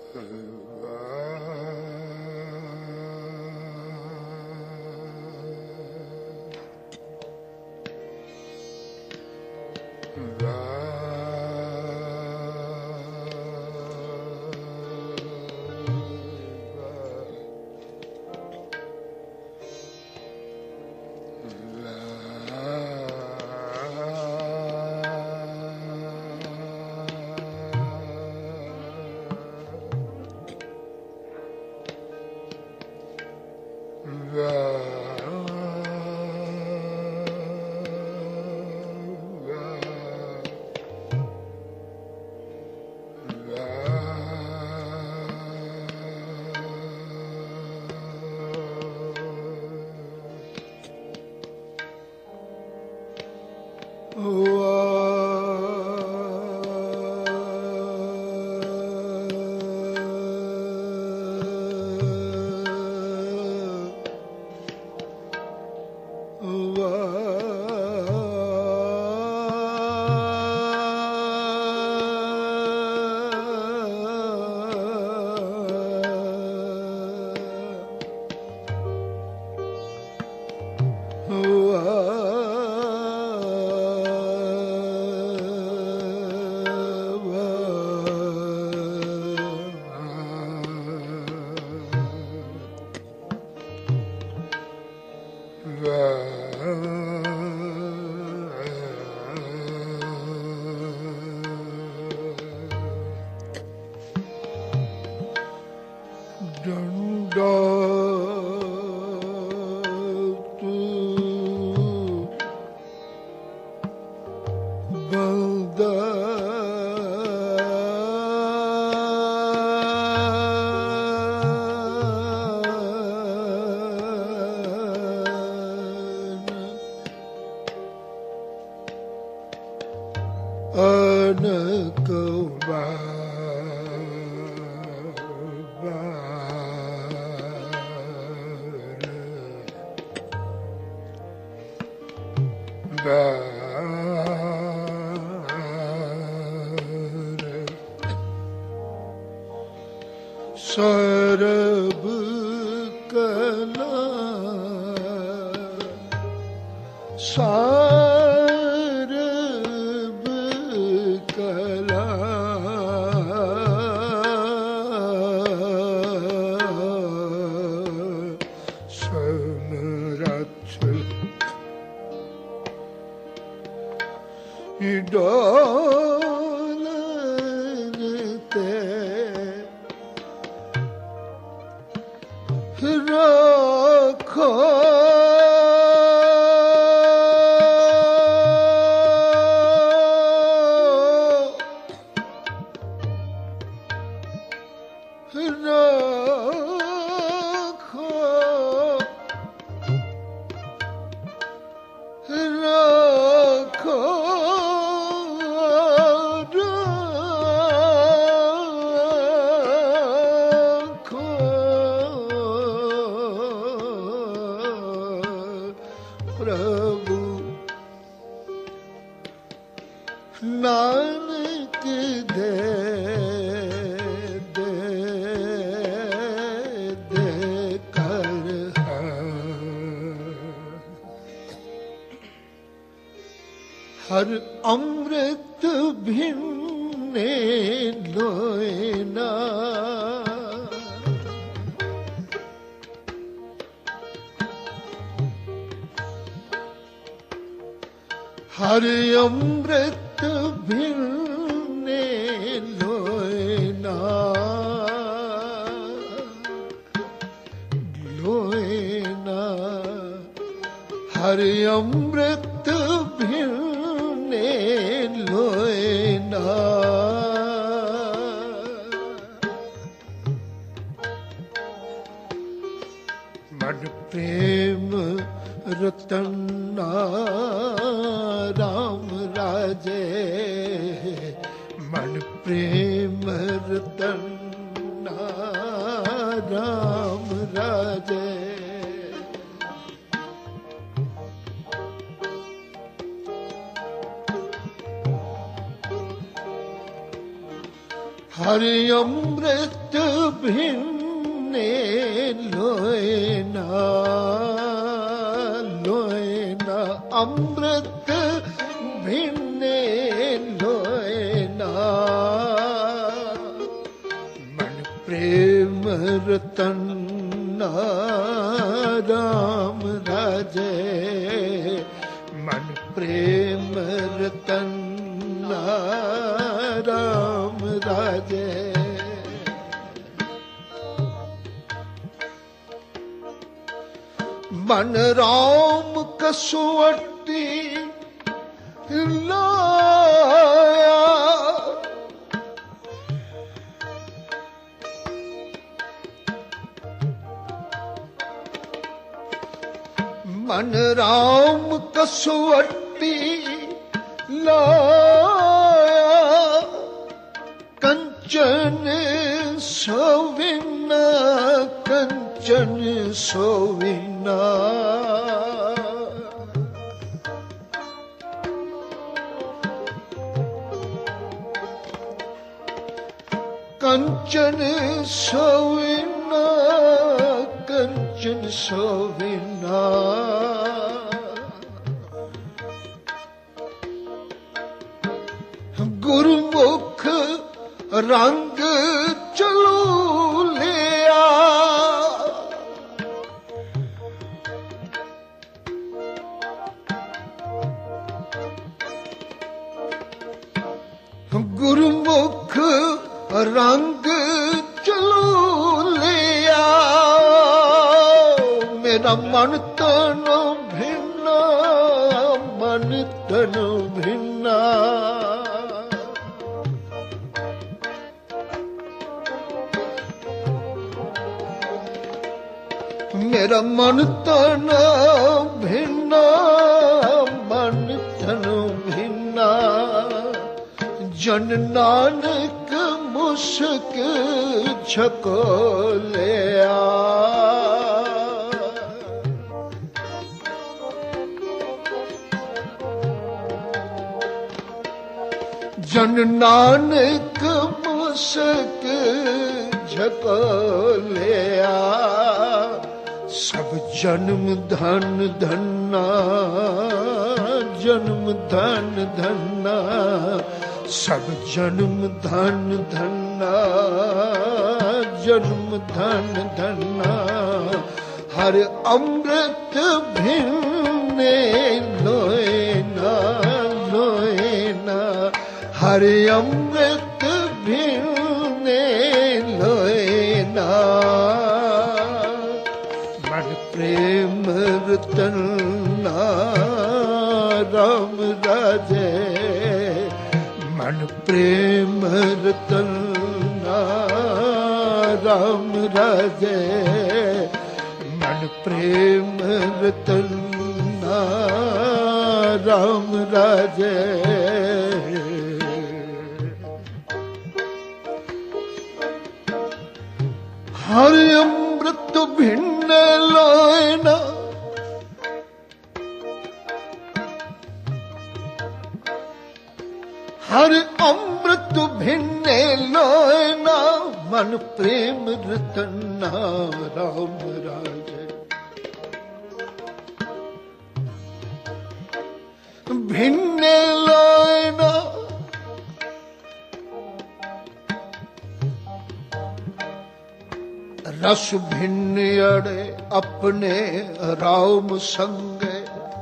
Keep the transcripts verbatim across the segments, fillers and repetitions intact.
ਸਰਬ ਕਲਾ ਸਰਬ ਕਲਾ ਸਮਰੱਥ ਡੋਲਨ ਤੇ ਰੱਖੋ ਨਾਨਕ ਦੇ ਦੇ ਦੇ ਕਰ ਹਰ ਅੰਮ੍ਰਿਤ ਭਿੰਨੇ ਲੋਇਨਾ ਹਰ ਅੰਮ੍ਰਿਤ ਭਿੰਨੇ ਲੋਇਨਾ ਲੋਇਨਾ ਹਰ ਅੰਮ੍ਰਿਤ ਭਿੰਨੇ ਲੋਇਨਾ ਮਨ ਪ੍ਰੇਮ ਰਤਨਾ ਰਾਮ ਰਾਜੇ ਮਨ ਪ੍ਰੇਮ ਰਤਨਾ ਰਾਮ ਰਾਜੇ ਹਰਿ ਅੰਮ੍ਰਿਤ ਭਿੰਨੇ ਲੋਏ ਨਾ ਲੋਏ ਨਾ ਅੰਮ੍ਰਿਤ ਭਿੰਨੇ ਲੋਏ ਨਾ ਮਨ ਪ੍ਰੇਮ ਰਤਨ ਰਾਮ ਰਾਜੇ ਮਨ ਪ੍ਰੇਮ ਰਤਨ ਰਾਮ ਰਾਜੇ ਮਨ ਰਾਮ ਕਸਵੱਟੀ ਲਾਇਆ ਮਨ ਰਾਮ ਕਸਵੱਟੀ ਲਾਇਆ ਕੰਚਨ ਸੋਵਿਨਾ ਕੰਚਨ ਸੋਵਿਨਾ ਕੰਚਨ ਸੋਵਿਨਾ ਕੰਚਨ ਸੋਵਿਨਾ ਗੁਰਮੁਖ ਰੰਗ ਚਲੂ ਲਿਆ ਗੁਰਮੁਖ ਰੰਗ ਚਲੂ ਲਿਆ ਮੇਰਾ ਮਨ ਤਨ ਭਿੰਨਾ ਮਨ ਤਨ ਭਿੰਨਾ ਮੇਰਾ ਮਨ ਤਨ ਭਿੰਨਾ ਮਨ ਤਨ ਭਿੰਨਾ ਜਨ ਨਾਨਕ ਮੁਸਕ ਛਕੋਲਿਆ ਜਨ ਨਾਨਕ ਮੁਸਕ ਛਕੋਲਿਆ ਸਭ ਜਨਮ ਧਨ ਧੰਨਾ ਜਨਮ ਧਨ ਧੰਨਾ ਸਭ ਜਨਮ ਧਨ ਧੰਨਾ ਜਨਮ ਧਨ ਧੰਨਾ ਹਰ ਅੰਮ੍ਰਿਤ ਭਿੰਨੇ ਲੋਏ ਨਾ ਲੋਏ ਨਾ ਹਰ ਅੰਮ੍ਰਿਤ ਭਿੰਨੇ ਲੋਏ ਨਾ ਮਨ ਪ੍ਰੇਮ ਰਤਨ ਰਾਮ ਰਾਜੇ ਮਨ ਪ੍ਰੇਮ ਰਤਨ ਰਾਮ ਰਾਜੇ ਮਨ ਪ੍ਰੇਮ ਰਤਨ ਰਾਮ ਰਾਜੇ ਹਰ ਅੰਮ੍ਰਿਤ ਭਿੰਨ ਲੋਏ ਨਾ ਹਰ ਅੰਮ੍ਰਿਤ ਭਿੰਨੇ ਲੋਏ ਨਾ ਮਨ ਪ੍ਰੇਮ ਰਤਨ ਰਾਮ ਰਾਜੇ ਭਿੰਨੇ ਲੋਏ ਨਾ ਰਸ ਭਿੰਨ ਅੜੇ ਆਪਣੇ ਰਾਮ ਸੰਗੇ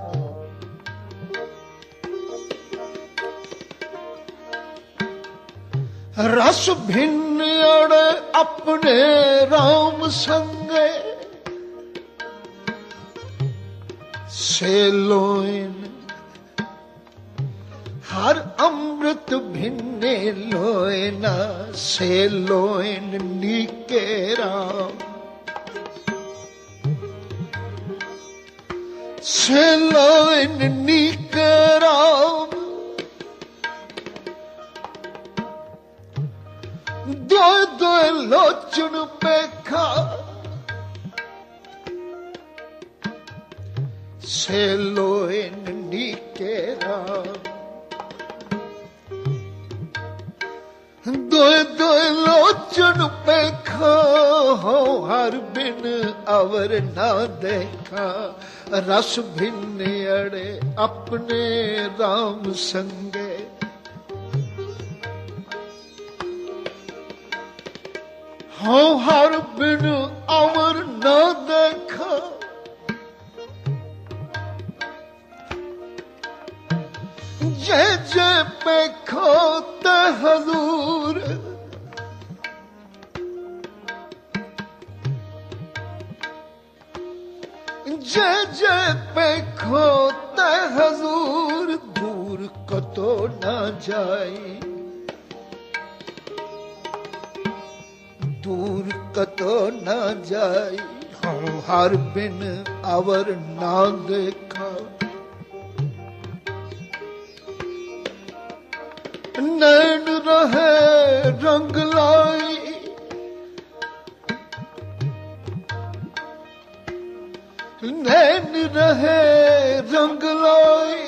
ਰਸ ਭਿੰਨ ਅੜੇ ਆਪਣੇ ਰਾਮ ਸੰਗੇ ਸੇ ਲੋਇਨ ਹਰ ਅੰਮ੍ਰਿਤ ਭਿੰਨੇ ਲੋਏ ਨਾ ਸੇ ਲੋਇਨ ਨੀਕੇ ਰਾਮ ਸੇ ਲੋਇਨ ਨੀਕੇ ਰਾਮ ਦੋਏ ਦੋਏ ਲੋਚਨ ਪੇਖਾ ਸੇ ਲੋਇਨ ਨੀਕੇ ਰਾਮ दोए दोए लोचन पेखा हो हर बिन अवर ना देखा रस भिन्न अड़े अपने राम संगे हो हर बिन अवर ना देखा जय जय पेखो ते हजूर जय जय पेखो ते हजूर दूर कतो न जाई दूर कतो न जाई हो हर बिन अवर ना देखा नैन रहे रंग लाई नैन रहे रंग लाई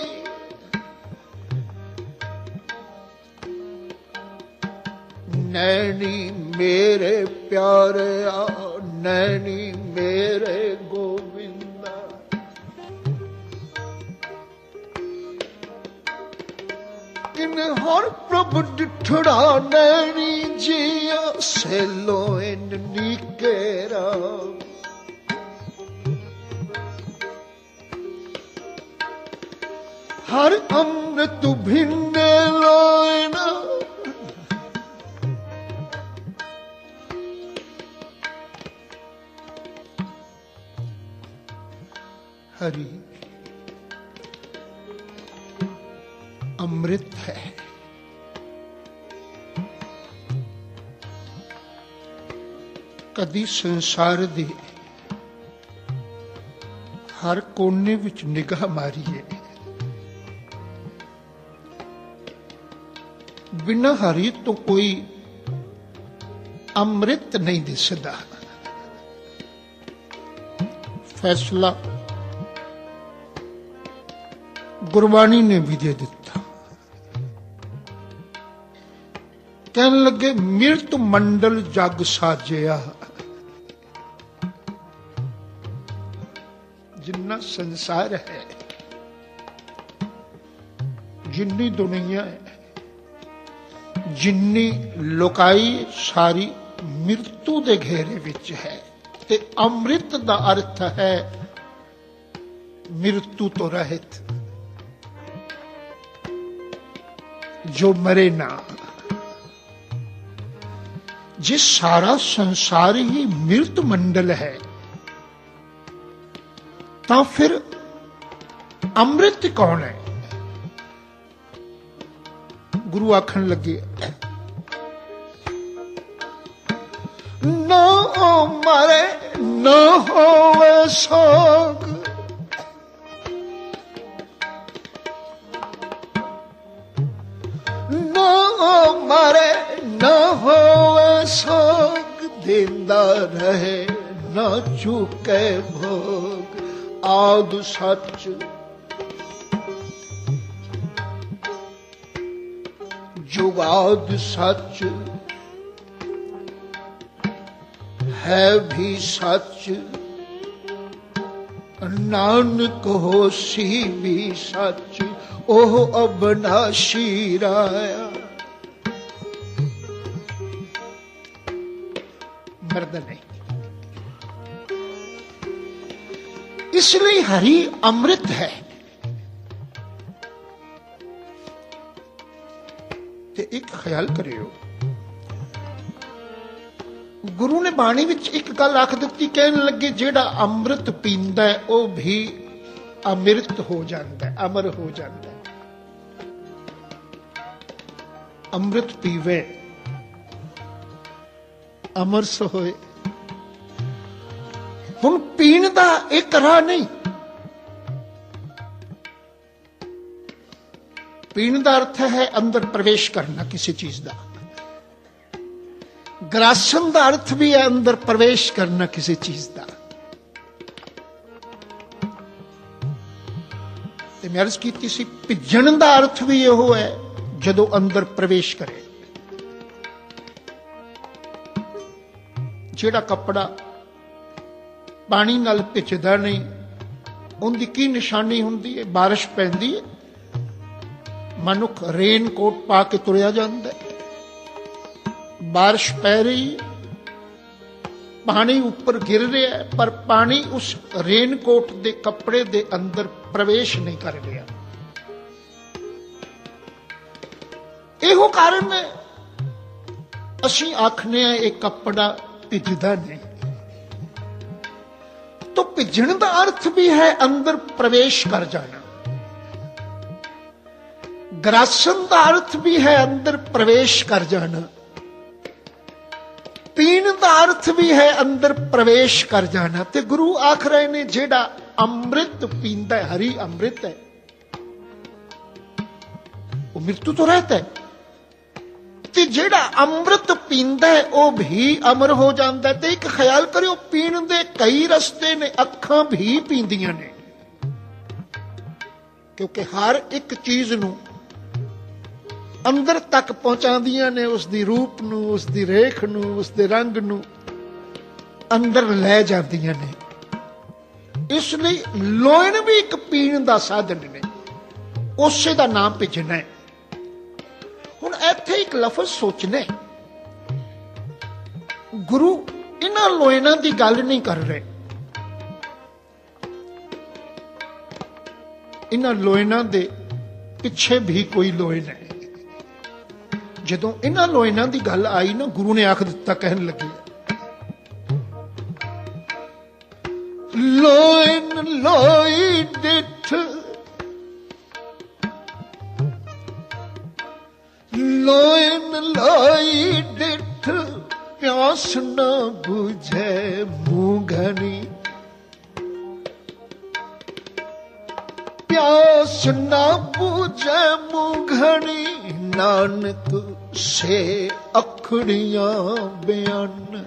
नैनी मेरे प्यारे आ नैनी मेरे गोविंदा इन हर प्रभु डिठड़ा नैनी जिया सेलो इन नीकेरा हर अमृत भिन्न लोयना हरि अमृत है कदी संसार दे हर कोने विच निगाह मारीए बिना हरि तो कोई अमृत नहीं दिसदा फैसला गुरबाणी ने भी दे दिता कहने लगे मिर्त मंडल जग साजिया जिन्ना संसार है जिन्नी दुनिया है जिन्नी लोकाई सारी मृत्यु दे घेरे विच है ते अमृत दा अर्थ है मृत्यु तो रहित जो मरे ना जिस सारा संसार ही मृत मंडल है तो फिर अमृत कौन है गुरु आखन लगे न मरे न होवे सोग न मरे न होवे सोग देंदा रहे न चूके भोग आद सच जुगाद सच है भी सच नानक होसी भी सच ओह अबनाशी राया मर्द नहीं इसलिए हरि अमृत है ते एक ख्याल करियो गुरु ने बाणी विच एक गल आख दी कहने लगे जेड़ा अमृत पींदा है वह भी अमृत हो जाता है अमर हो जाता है अमृत पीवे अमर सो होए हुण पीण दा एक राह नहीं पीण दा अर्थ है अंदर प्रवेश करना किसी चीज का ग्रासन का अर्थ भी है अंदर प्रवेश करना किसी चीज का मैं अर्ज की सी भिजन का अर्थ भी यह है जदों अंदर प्रवेश करे ਜਿਹੜਾ ਕੱਪੜਾ ਪਾਣੀ ਨਾਲ ਭਿੱਜਦਾ ਨਹੀਂ, ਉਹਦੀ ਕੀ ਨਿਸ਼ਾਨੀ ਹੁੰਦੀ ਹੈ? ਬਾਰਿਸ਼ ਪੈਂਦੀ ਹੈ, ਮਨੁੱਖ ਰੇਨ ਕੋਟ ਪਾ ਕੇ ਤੁਰਿਆ ਜਾਂਦਾ, ਬਾਰਿਸ਼ ਪੈ ਰਹੀ, ਪਾਣੀ ਉੱਪਰ ਗਿਰ ਰਿਹਾ, ਪਰ ਪਾਣੀ ਉਸ ਰੇਨ ਕੋਟ ਦੇ ਕੱਪੜੇ ਦੇ ਅੰਦਰ ਪ੍ਰਵੇਸ਼ ਨਹੀਂ ਕਰ ਰਿਹਾ। ਇਹੋ ਕਾਰਨ ਹੈ ਅਸੀਂ ਆਖਨੇ ਆ ਇਹ ਕੱਪੜਾ ਭਿੱਜਦਾ ਨਹੀਂ। तो ਭਿੱਜਣ ਦਾ ਅਰਥ ਵੀ ਹੈ ਅੰਦਰ ਪ੍ਰਵੇਸ਼ ਕਰ ਜਾਣਾ, ਗਰਾਸਨ ਦਾ ਅਰਥ ਵੀ ਹੈ ਅੰਦਰ ਪ੍ਰਵੇਸ਼ ਕਰ ਜਾਣਾ, ਪੀਣ ਦਾ ਅਰਥ ਵੀ ਹੈ ਅੰਦਰ ਪ੍ਰਵੇਸ਼ ਕਰ ਜਾਣਾ। ਤੇ ਗੁਰੂ ਆਖ ਰਹੇ ਨੇ ਜਿਹੜਾ ਅੰਮ੍ਰਿਤ ਪੀਂਦਾ ਹੈ, ਹਰੀ ਅੰਮ੍ਰਿਤ ਹੈ, ਉਹ ਮ੍ਰਿਤੂ ਤੋਂ ਰਹਿਤ ਹੈ, ਤੇ ਜਿਹੜਾ ਅੰਮ੍ਰਿਤ ਪੀਂਦਾ ਹੈ ਉਹ ਵੀ ਅਮਰ ਹੋ ਜਾਂਦਾ। ਤੇ ਇੱਕ ਖਿਆਲ ਕਰਿਓ, ਪੀਣ ਦੇ ਕਈ ਰਸਤੇ ਨੇ, ਅੱਖਾਂ ਵੀ ਪੀਂਦੀਆਂ ਨੇ, ਕਿਉਂਕਿ ਹਰ ਇੱਕ ਚੀਜ਼ ਨੂੰ ਅੰਦਰ ਤੱਕ ਪਹੁੰਚਾਉਂਦੀਆਂ ਨੇ, ਉਸ ਦੀ ਰੂਪ ਨੂੰ, ਉਸ ਦੀ ਰੇਖ ਨੂੰ, ਉਸ ਦੇ ਰੰਗ ਨੂੰ ਅੰਦਰ ਲੈ ਜਾਂਦੀਆਂ ਨੇ। ਇਸ ਲਈ ਲੋਇਣ ਵੀ ਇੱਕ ਪੀਣ ਦਾ ਸਾਧਨ ਨੇ, ਉਸੇ ਦਾ ਨਾਮ ਭਿੱਜਣਾ ਹੈ। ਹੁਣ ਇੱਥੇ ਇੱਕ ਲਫ਼ਜ਼ ਸੋਚਣਾ, ਗੁਰੂ ਇਹਨਾਂ ਲੋਇਨਾਂ ਦੀ ਗੱਲ ਨਹੀਂ ਕਰ ਰਹੇ, ਇਹਨਾਂ ਲੋਇਨਾਂ ਦੇ ਪਿੱਛੇ ਵੀ ਕੋਈ ਲੋਇਨ ਹੈ। ਜਦੋਂ ਇਹਨਾਂ ਲੋਇਨਾਂ ਦੀ ਗੱਲ ਆਈ ਨਾ, ਗੁਰੂ ਨੇ ਆਖ ਦਿੱਤਾ, ਕਹਿਣ ਲੱਗੇ, ਲੋਇਨ ਲੋਈ ਡਿਠ, ਲੋਇਨ ਲੋਈ ਡਿਠ, ਪਿਆਸ ਨਾ ਬੁਝੇ ਮੂੰਘਣੀ, ਪਿਆਸ ਨਾ ਬੁਝੇ ਮੂੰਘਣੀ, ਨਾਨਕ ਸੇ ਅਖੜੀਆਂ ਬਿਆਨ।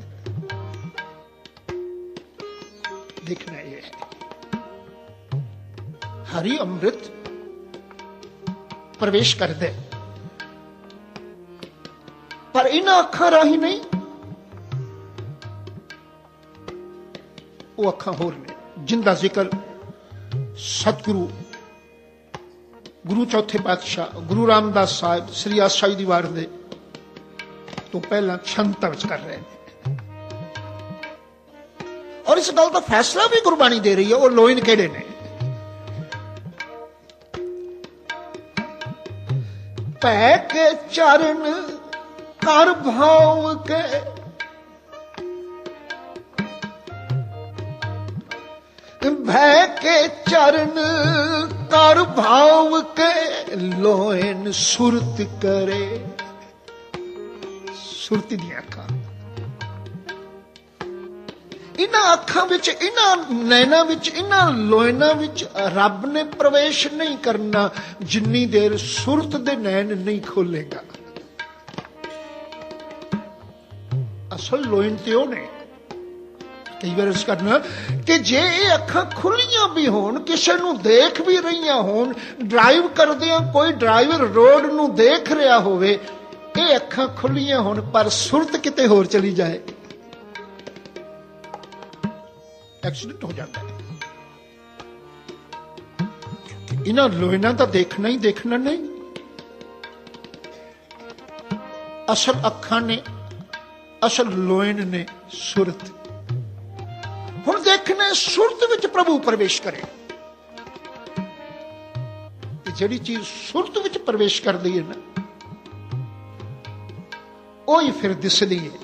देखना ये है, हरि अमृत प्रवेश कर दे, पर इन अखा राही नहीं, वो अखा होर ने जिंदा जिक्र सतगुरु गुरु चौथे पातशाह गुरु रामदास साहिब श्री आशाई दी वार दे तो पहला छंता विच कर रहे हैं। और इस गल का फैसला भी गुरबाणी दे रही है, वो लोइन केड़े ने। पै के चरण कर भाव के, भय के चरण कर भाव के, लोइन सुरत करे, सुरती दी अखां, इन्हां अखां विच, इन्हां नैनां विच, इन्हां लोइनां विच रब ने प्रवेश नहीं करना जिन्नी देर सुरत दे नैन नहीं खोलेगा। असल लोइन ते ओ ने कई बार इस करना कि जे अखां खुलियां भी होण, किसे नूं देख भी रहियां होण, ड्राइव करदियां कोई ड्राइवर रोड नूं देख रहा होवे, ये अखां खुलियां होण पर सुरत किते होर चली जाए, एक्सीडेंट हो जाता है। इन्हां लोइनां दा देखना ही देखना नहीं, असल अखां ने, असल लोइन ने सुरत। हुण देखने सुरत विच प्रभु प्रवेश करे, जिहड़ी चीज सुरत विच प्रवेश करदी है ना, ओही फिर दिसदी है,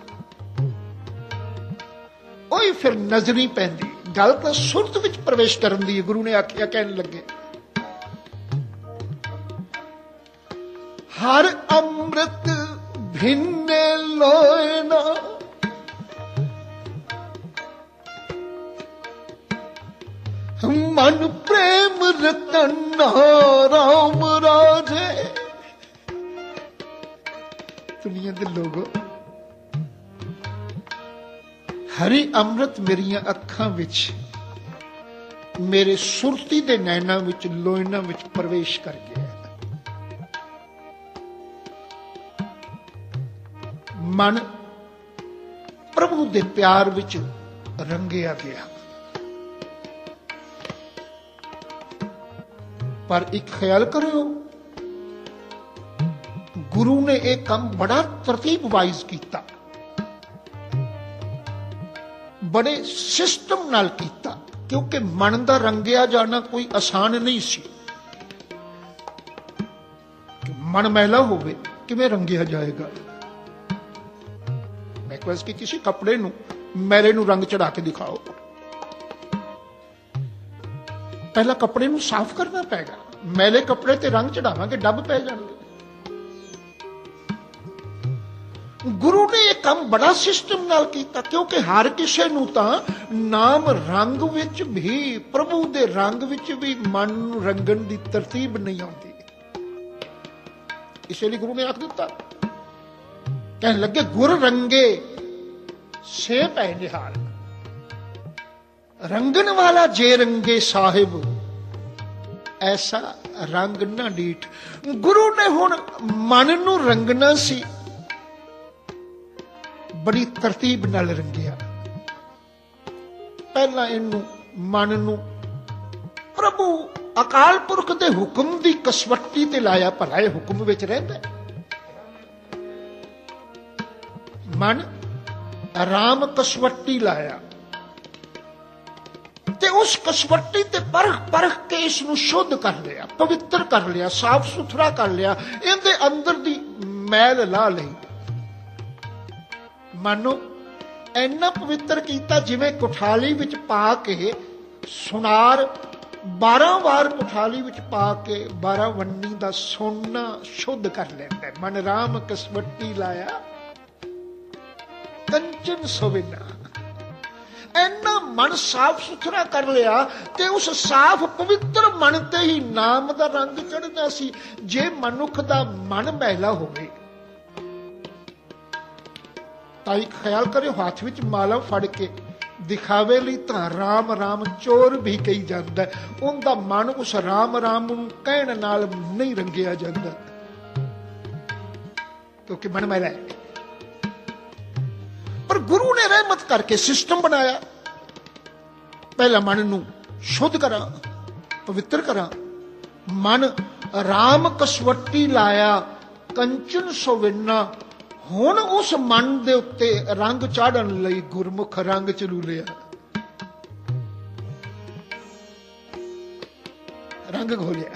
ओही फिर नजरी पैंदी। गल तां सुरत विच प्रवेश करन दी है। गुरु ने आख्या, कहन लगे, हर अमृत भिन्ने लोयना, मन प्रेम रतन राम राजे। दुनिया दे लोगो, हरि अमृत मेरियां अखां विच, मेरे सुरती दे नैना विच, लोइना विच प्रवेश कर गया। मन ਪ੍ਰਭੂ ਦੇ ਪਿਆਰ ਵਿੱਚ ਰੰਗਿਆ ਗਿਆ। ਪਰ ਇੱਕ ਖਿਆਲ ਕਰਿਓ, ਗੁਰੂ ਨੇ ਇਹ ਕੰਮ ਬੜਾ ਤਰਤੀਬ ਵਾਈਜ਼ ਕੀਤਾ, ਬੜੇ ਸਿਸਟਮ ਨਾਲ ਕੀਤਾ, ਕਿਉਂਕਿ ਮਨ ਦਾ ਰੰਗਿਆ ਜਾਣਾ ਕੋਈ ਆਸਾਨ ਨਹੀਂ ਸੀ। ਮਨ ਮੈਲਾ ਹੋਵੇ ਕਿਵੇਂ ਰੰਗਿਆ ਜਾਏਗਾ? ਮੈਂ ਰਿਕਵੈਸਟ ਕੀਤੀ ਸੀ, ਕੱਪੜੇ ਨੂੰ ਮੈਲੇ ਨੂੰ ਰੰਗ ਚੜਾ ਕੇ ਦਿਖਾਓ। ਪਹਿਲਾਂ ਕੱਪੜੇ ਨੂੰ ਸਾਫ਼ ਕਰਨਾ ਪੈਗਾ, ਮੈਲੇ ਕੱਪੜੇ ਤੇ ਰੰਗ ਚੜਾਵਾਂਗੇ ਡੱਬ ਪੈ ਜਾਣਗੇ। ਗੁਰੂ ਨੇ ਇਹ ਕੰਮ ਬੜਾ ਸਿਸਟਮ ਨਾਲ ਕੀਤਾ, ਕਿਉਂਕਿ ਹਰ ਕਿਸੇ ਨੂੰ ਤਾਂ ਨਾਮ ਰੰਗ ਵਿੱਚ ਵੀ, ਪ੍ਰਭੂ ਦੇ ਰੰਗ ਵਿੱਚ ਵੀ ਮਨ ਨੂੰ ਰੰਗਣ ਦੀ ਤਰਤੀਬ ਨਹੀਂ ਆਉਂਦੀ। ਇਸੇ ਲਈ ਗੁਰੂ ਨੇ ਆਖ ਦਿੱਤਾ, ਕਹਿਣ ਲੱਗੇ ਗੁਰ ਰੰਗੇ ਸੇ ਪੈ ਨਿਹਾਲ, ਰੰਗਣ ਵਾਲਾ ਜੇ ਰੰਗੇ ਸਾਹਿਬ ਐਸਾ ਰੰਗ ਨਾ ਡੀਠ। ਗੁਰੂ ਨੇ ਹੁਣ ਮਨ ਨੂੰ ਰੰਗਣਾ ਸੀ, ਬੜੀ ਤਰਤੀਬ ਨਾਲ ਰੰਗਿਆ। ਪਹਿਲਾਂ ਇਹਨੂੰ ਮਨ ਨੂੰ ਪ੍ਰਭੂ ਅਕਾਲ ਪੁਰਖ ਦੇ ਹੁਕਮ ਦੀ ਕਸਵੱਟੀ ਤੇ ਲਾਇਆ। ਭਲਾ ਇਹ ਹੁਕਮ ਵਿੱਚ ਰਹਿੰਦਾ ਮਨ, ਰਾਮ ਕਸਵੱਟੀ ਲਾਇਆ ਤੇ ਉਸ ਕਸਵੱਟੀ ਤੇ ਪਰਖ ਪਰਖ ਕੇ ਇਸ ਨੂੰ ਸ਼ੁੱਧ ਕਰ ਲਿਆ, ਪਵਿੱਤਰ ਕਰ ਲਿਆ, ਸਾਫ਼ ਸੁਥਰਾ ਕਰ ਲਿਆ, ਇਹਦੇ ਅੰਦਰ ਦੀ ਮੈਲ ਲਾ ਲਈ। ਮਨ ਇੰਨਾ ਪਵਿੱਤਰ ਕੀਤਾ ਜਿਵੇਂ ਕੁਠਾਲੀ ਵਿੱਚ ਪਾ ਕੇ ਸੁਨਾਰ ਬਾਰਾਂ ਵਾਰ ਕੁਠਾਲੀ ਵਿੱਚ ਪਾ ਕੇ ਬਾਰਾਂ ਵੰਨੀ ਦਾ ਸੋਨਾ ਸ਼ੁੱਧ ਕਰ ਲੈਂਦਾ। ਮਨ ਰਾਮ ਕਸਵੱਟੀ ਲਾਇਆ ਕੰਚਨ ਸੋਵਿਨਾ, ਇੰਨਾ ਮਨ ਸਾਫ਼ ਸੁਥਰਾ ਕਰ ਲਿਆ ਤੇ ਉਸ ਸਾਫ਼ ਪਵਿੱਤਰ ਮਨ ਤੇ ਹੀ ਨਾਮ ਦਾ ਰੰਗ ਚੜ੍ਹਦਾ ਸੀ। ਜੇ ਮਨੁੱਖ ਦਾ ਮਨ ਮੈਲਾ ਹੋਵੇ ਤਾਂ ਇੱਕ ਖਿਆਲ ਕਰਿਓ, ਹੱਥ ਵਿੱਚ ਮਾਲਾ ਫੜ ਕੇ ਦਿਖਾਵੇ ਲਈ ਤਾਂ ਰਾਮ ਰਾਮ ਚੋਰ ਵੀ ਕਹੀ ਜਾਂਦਾ, ਉਹਦਾ ਮਨ ਉਸ ਰਾਮ ਰਾਮ ਨੂੰ ਕਹਿਣ ਨਾਲ ਨਹੀਂ ਰੰਗਿਆ ਜਾਂਦਾ, ਕਿਉਂਕਿ ਮਨ ਮੈਲਾ ਹੈ। ਪਰ ਗੁਰੂ ਨੇ ਰਹਿਮਤ ਕਰਕੇ ਸਿਸਟਮ ਬਣਾਇਆ, ਪਹਿਲਾਂ ਮਨ ਨੂੰ ਸ਼ੁੱਧ ਕਰਾਂ, ਪਵਿੱਤਰ ਕਰਾਂ। ਮਨ ਰਾਮ ਕਸਵੱਟੀ ਲਾਇਆ ਕੰਚਨ ਸੋਵਿਨਾ, ਹੁਣ ਉਸ ਮਨ ਦੇ ਉੱਤੇ ਰੰਗ ਚਾੜਨ ਲਈ ਗੁਰਮੁਖ ਰੰਗ ਚਲੂ ਲਿਆ, ਰੰਗ ਘੋਲਿਆ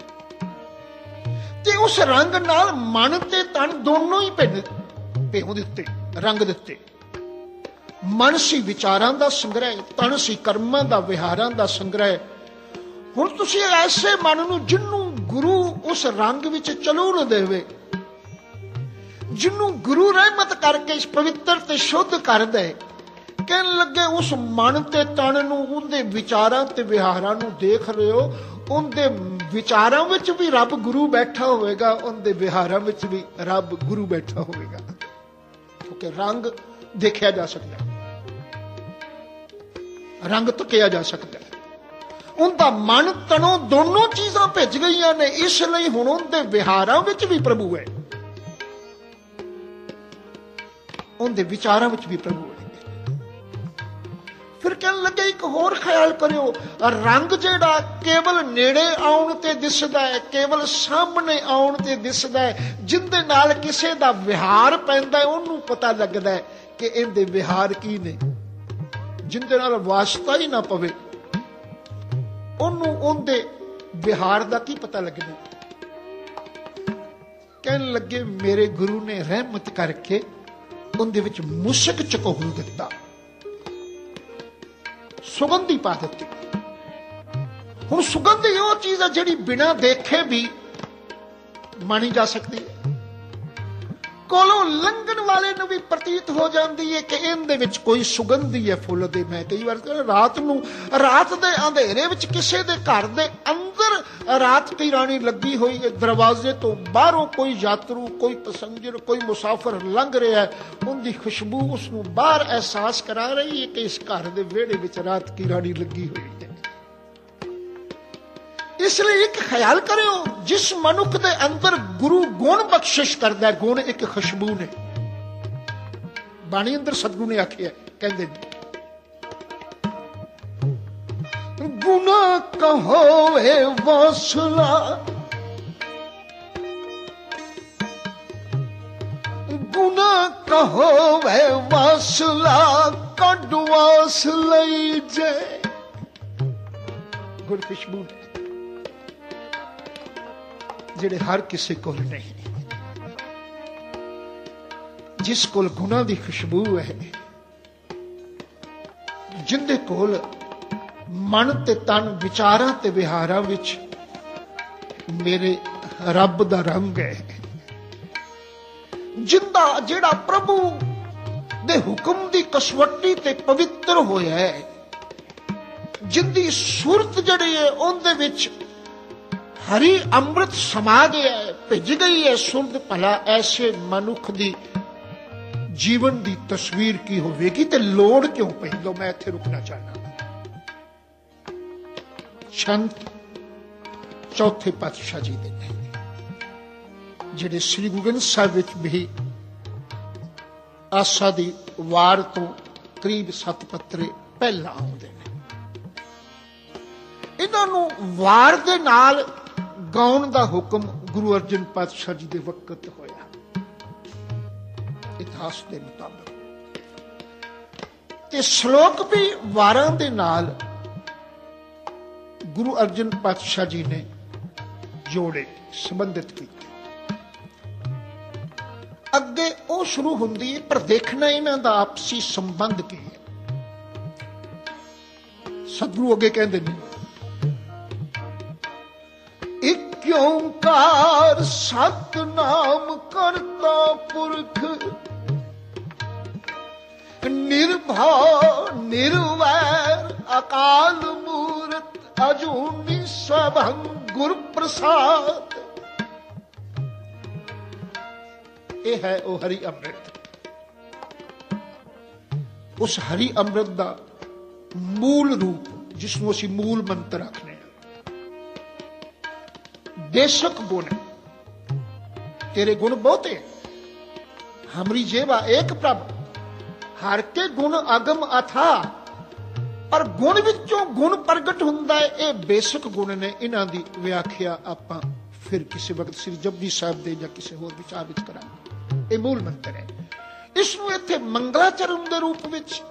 ਤੇ ਉਸ ਰੰਗ ਨਾਲ ਮਨ ਤੇ ਤਨ ਦੋਨੋਂ ਹੀ ਭਿਉਂ ਦਿੱਤੇ, ਰੰਗ ਦਿੱਤੇ। ਮਨ ਸੀ ਵਿਚਾਰਾਂ ਦਾ ਸੰਗ੍ਰਹਿ, ਤਨ ਸੀ ਕਰਮਾਂ ਦਾ, ਵਿਹਾਰਾਂ ਦਾ ਸੰਗ੍ਰਹਿ। ਹੁਣ ਤੁਸੀਂ ਐਸੇ ਮਨ ਨੂੰ ਜਿਹਨੂੰ ਗੁਰੂ ਉਸ ਰੰਗ ਵਿੱਚ ਚਲੂਣ ਦੇਵੇ, ਜਿਹਨੂੰ ਗੁਰੂ ਰਹਿਮਤ ਕਰਕੇ ਇਸ ਪਵਿੱਤਰ ਤੇ ਸ਼ੁੱਧ ਕਰ ਦੇ, ਕਹਿਣ ਲੱਗੇ ਉਸ ਮਨ ਤੇ ਤਨ ਨੂੰ, ਉਹਦੇ ਵਿਚਾਰਾਂ ਤੇ ਵਿਹਾਰਾਂ ਨੂੰ ਦੇਖ ਰਹੇ ਹੋ, ਉਹਦੇ ਵਿਚਾਰਾਂ ਵਿੱਚ ਵੀ ਰੱਬ ਗੁਰੂ ਬੈਠਾ ਹੋਵੇਗਾ, ਉਹਦੇ ਵਿਹਾਰਾਂ ਵਿੱਚ ਵੀ ਰੱਬ ਗੁਰੂ ਬੈਠਾ ਹੋਵੇਗਾ, ਕਿਉਂਕਿ ਰੰਗ ਦੇਖਿਆ ਜਾ ਸਕਦਾ, ਰੰਗ ਤੱਕਿਆ ਜਾ ਸਕਦਾ। ਉਹਦਾ ਮਨ ਤਨੋਂ ਦੋਨੋਂ ਚੀਜ਼ਾਂ ਭਿੱਜ ਗਈਆਂ ਨੇ, ਇਸ ਲਈ ਹੁਣ ਉਹਦੇ ਵਿਹਾਰਾਂ ਵਿੱਚ ਵੀ ਪ੍ਰਭੂ ਹੈ, ਉਹਦੇ ਵਿਚਾਰਾਂ ਵਿੱਚ ਵੀ ਪ੍ਰਭੂ ਹੈ। ਫਿਰ ਕਹਿਣ ਲੱਗੇ ਇੱਕ ਹੋਰ ਖਿਆਲ ਕਰਿਓ, ਰੰਗ ਜਿਹੜਾ ਕੇਵਲ ਨੇੜੇ ਆਉਣ ਤੇ ਦਿਸਦਾ ਹੈ, ਕੇਵਲ ਸਾਹਮਣੇ ਆਉਣ ਤੇ ਦਿਸਦਾ ਹੈ, ਜਿਹਦੇ ਨਾਲ ਕਿਸੇ ਦਾ ਵਿਹਾਰ ਪੈਂਦਾ ਉਹਨੂੰ ਪਤਾ ਲੱਗਦਾ ਹੈ ਕਿ ਇਹਦੇ ਵਿਹਾਰ ਕੀ ਨੇ। ਜਿਹਦੇ ਨਾਲ ਵਾਸਤਾ ਹੀ ਨਾ ਪਵੇ ਉਹਨੂੰ ਉਹਦੇ ਵਿਹਾਰ ਦਾ ਕੀ ਪਤਾ ਲੱਗਦਾ। ਕਹਿਣ ਲੱਗੇ ਮੇਰੇ ਗੁਰੂ ਨੇ ਰਹਿਮਤ ਕਰਕੇ ਉਹਦੇ ਵਿੱਚ ਮੁਸ਼ਕ ਚਕੋਲ ਦਿੱਤਾ, ਸੁਗੰਧੀ ਪਾ ਦਿੱਤੀ। ਹੁਣ ਸੁਗੰਧੀ ਉਹ ਚੀਜ਼ ਹੈ ਜਿਹੜੀ ਬਿਨਾਂ ਦੇਖੇ ਵੀ ਮਾਣੀ ਜਾ ਸਕਦੀ ਹੈ, ਕੋਲੋਂ ਲੰਘਣ ਵਾਲੇ ਨੂੰ ਵੀ ਪ੍ਰਤੀਤ ਹੋ ਜਾਂਦੀ ਹੈ ਕਿ ਇਹਦੇ ਵਿੱਚ ਕੋਈ ਸੁਗੰਧੀ ਹੈ ਫੁੱਲ ਦੀ। ਮੈਂ ਕਈ ਵਾਰ ਰਾਤ ਨੂੰ, ਰਾਤ ਦੇ ਅੰਧੇਰੇ ਵਿੱਚ ਕਿਸੇ ਦੇ ਘਰ ਦੇ ਅੰਦਰ ਰਾਤ ਕੀ ਰਾਣੀ ਲੱਗੀ ਹੋਈ ਹੈ, ਦਰਵਾਜ਼ੇ ਤੋਂ ਬਾਹਰੋਂ ਕੋਈ ਯਾਤਰੂ, ਕੋਈ ਪੈਸੰਜਰ, ਕੋਈ ਮੁਸਾਫਰ ਲੰਘ ਰਿਹਾ, ਉਹਦੀ ਖੁਸ਼ਬੂ ਉਸ ਨੂੰ ਬਾਹਰ ਅਹਿਸਾਸ ਕਰਾ ਰਹੀ ਹੈ ਕਿ ਇਸ ਘਰ ਦੇ ਵਿਹੜੇ ਵਿੱਚ ਰਾਤ ਕੀ ਰਾਣੀ ਲੱਗੀ ਹੋਈ ਹੈ। ਇਸ ਲਈ ਇੱਕ ਖਿਆਲ ਕਰਿਓ, ਜਿਸ ਮਨੁੱਖ ਦੇ ਅੰਦਰ ਗੁਰੂ ਗੁਣ ਬਖਸ਼ਿਸ਼ ਕਰਦਾ, ਗੁਣ ਇੱਕ ਖੁਸ਼ਬੂ ਨੇ, ਬਾਣੀ ਅੰਦਰ ਸਤਿਗੁਰੂ ਨੇ ਆਖਿਆ, ਕਹਿੰਦੇ ਨੇ ਗੁਨਾ ਕਹੋਵੇ ਵਾਸਲਾ, ਗੁਨਾ ਕਹੋਵੇ ਵਾਸਲਾ, ਕੱਢ ਵਾਸ ਲਈ ਜੇ। ਗੁਰ ਖੁਸ਼ਬੂ ਜਿਹੜੇ ਹਰ ਕਿਸੇ ਕੋਲ ਨਹੀਂ, ਜਿਸ ਕੋਲ ਗੁਨਾਹ ਦੀ ਖੁਸ਼ਬੂ ਹੈ, ਜਿੰਦੇ ਕੋਲ ਮਨ ਤੇ ਤਨ ਵਿਚਾਰਾਂ ਤੇ ਵਿਹਾਰਾਂ ਵਿੱਚ ਮੇਰੇ ਰੱਬ ਦਾ ਰੰਗ ਹੈ, ਜਿੰਦਾ ਜਿਹੜਾ ਪ੍ਰਭੂ ਦੇ ਹੁਕਮ ਦੀ ਕਸਵੱਟੀ ਤੇ ਪਵਿੱਤਰ ਹੋਇਆ ਹੈ, ਜਿੰਦੀ ਸੂਰਤ ਜਿਹੜੀ ਹੈ ਉਹਦੇ ਵਿੱਚ ਹਰੀ ਅੰਮ੍ਰਿਤ ਸਮਾ ਗਿਆ ਹੈ, ਭਿੱਜ ਗਈ ਹੈ ਸੁਰਤ, ਭਲਾ ਐਸੇ ਮਨੁੱਖ ਦੀ ਜੀਵਨ ਦੀ ਤਸਵੀਰ ਕੀ ਹੋਵੇਗੀ ਤੇ ਲੋੜ ਕਿਉਂ ਪਈ। ਲੋ ਮੈਂ ਇੱਥੇ ਰੁਕਣਾ ਚਾਹਨਾ। ਸੰਤ ਚੌਥੇ ਪਾਤਸ਼ਾਹ ਜੀ ਦੇ ਨੇ, ਜਿਹੜੇ ਸ੍ਰੀ ਗੁਰੂ ਗ੍ਰੰਥ ਸਾਹਿਬ ਵਿੱਚ ਵੀ ਆਸਾ ਦੀ ਵਾਰ ਤੋਂ ਕਰੀਬ ਸੱਤ ਪੱਤਰੇ ਪਹਿਲਾਂ ਆਉਂਦੇ ਨੇ। ਇਹਨਾਂ ਨੂੰ ਵਾਰ ਦੇ ਨਾਲ ਗਾਉਣ ਦਾ ਹੁਕਮ ਗੁਰੂ ਅਰਜਨ ਪਾਤਸ਼ਾਹ ਜੀ ਦੇ ਵਕਤ ਹੋਇਆ, ਇਤਿਹਾਸ ਦੇ ਮੁਤਾਬਕ, ਤੇ ਸ਼ਲੋਕ ਵੀ ਵਾਰਾਂ ਦੇ ਨਾਲ ਗੁਰੂ ਅਰਜਨ ਪਾਤਸ਼ਾਹ ਜੀ ਨੇ ਜੋੜੇ, ਸੰਬੰਧਿਤ ਕੀਤੇ। ਅੱਗੇ ਉਹ ਸ਼ੁਰੂ ਹੁੰਦੀ ਹੈ, ਪਰ ਦੇਖਣਾ ਇਹਨਾਂ ਦਾ ਆਪਸੀ ਸੰਬੰਧ ਕੀ ਹੈ। ਸਤਿਗੁਰੂ ਅੱਗੇ ਕਹਿੰਦੇ ਨੇ, ਇੱਕ ਓੰਕਾਰ ਸਤਿਨਾਮ ਕਰਤਾ ਪੁਰਖ, ਨਿਰਭਉ ਨਿਰਵੈਰ ਅਕਾਲ ਮੂਰਤ, ਅਜੂਨੀ ਸਭੰ ਗੁਰ ਪ੍ਰਸਾਦ। ਇਹ ਹੈ ਉਹ ਹਰੀ ਅੰਮ੍ਰਿਤ। ਉਸ ਹਰੀ ਅੰਮ੍ਰਿਤ ਦਾ ਮੂਲ ਰੂਪ, ਜਿਸ ਨੂੰ ਅਸੀਂ ਮੂਲ ਮੰਤਰ ਆਖਦੇ ਹਾਂ। ਬੇਸ਼ੱਕ ਗੁਣ ਤੇਰੇ ਗੁਣ ਬਹੁਤੇ, ਹਮਰੀ ਜੇਵਾ ਏਕ ਪ੍ਰਭ, ਹਰ ਕੇ ਗੁਣ ਅਗਮ ਅਥਾ, ਪਰ ਗੁਣ ਵਿੱਚੋਂ ਗੁਣ ਪ੍ਰਗਟ ਹੁੰਦਾ ਹੈ। ਇਹ ਬੇਸ਼ੱਕ ਗੁਣ ਨੇ, ਇਹਨਾਂ ਦੀ ਵਿਆਖਿਆ ਆਪਾਂ ਫਿਰ ਕਿਸੇ ਵਕਤ ਸ੍ਰੀ ਜਪਜੀ ਸਾਹਿਬ ਦੇ ਜਾਂ ਕਿਸੇ ਹੋਰ ਵਿਚਾਰ ਵਿੱਚ ਕਰਾਂਗੇ। ਇਹ ਮੂਲ ਮੰਤਰ ਹੈ। ਇਸ ਨੂੰ ਇੱਥੇ ਮੰਗਲਾਚਰਨ ਦੇ ਰੂਪ ਵਿੱਚ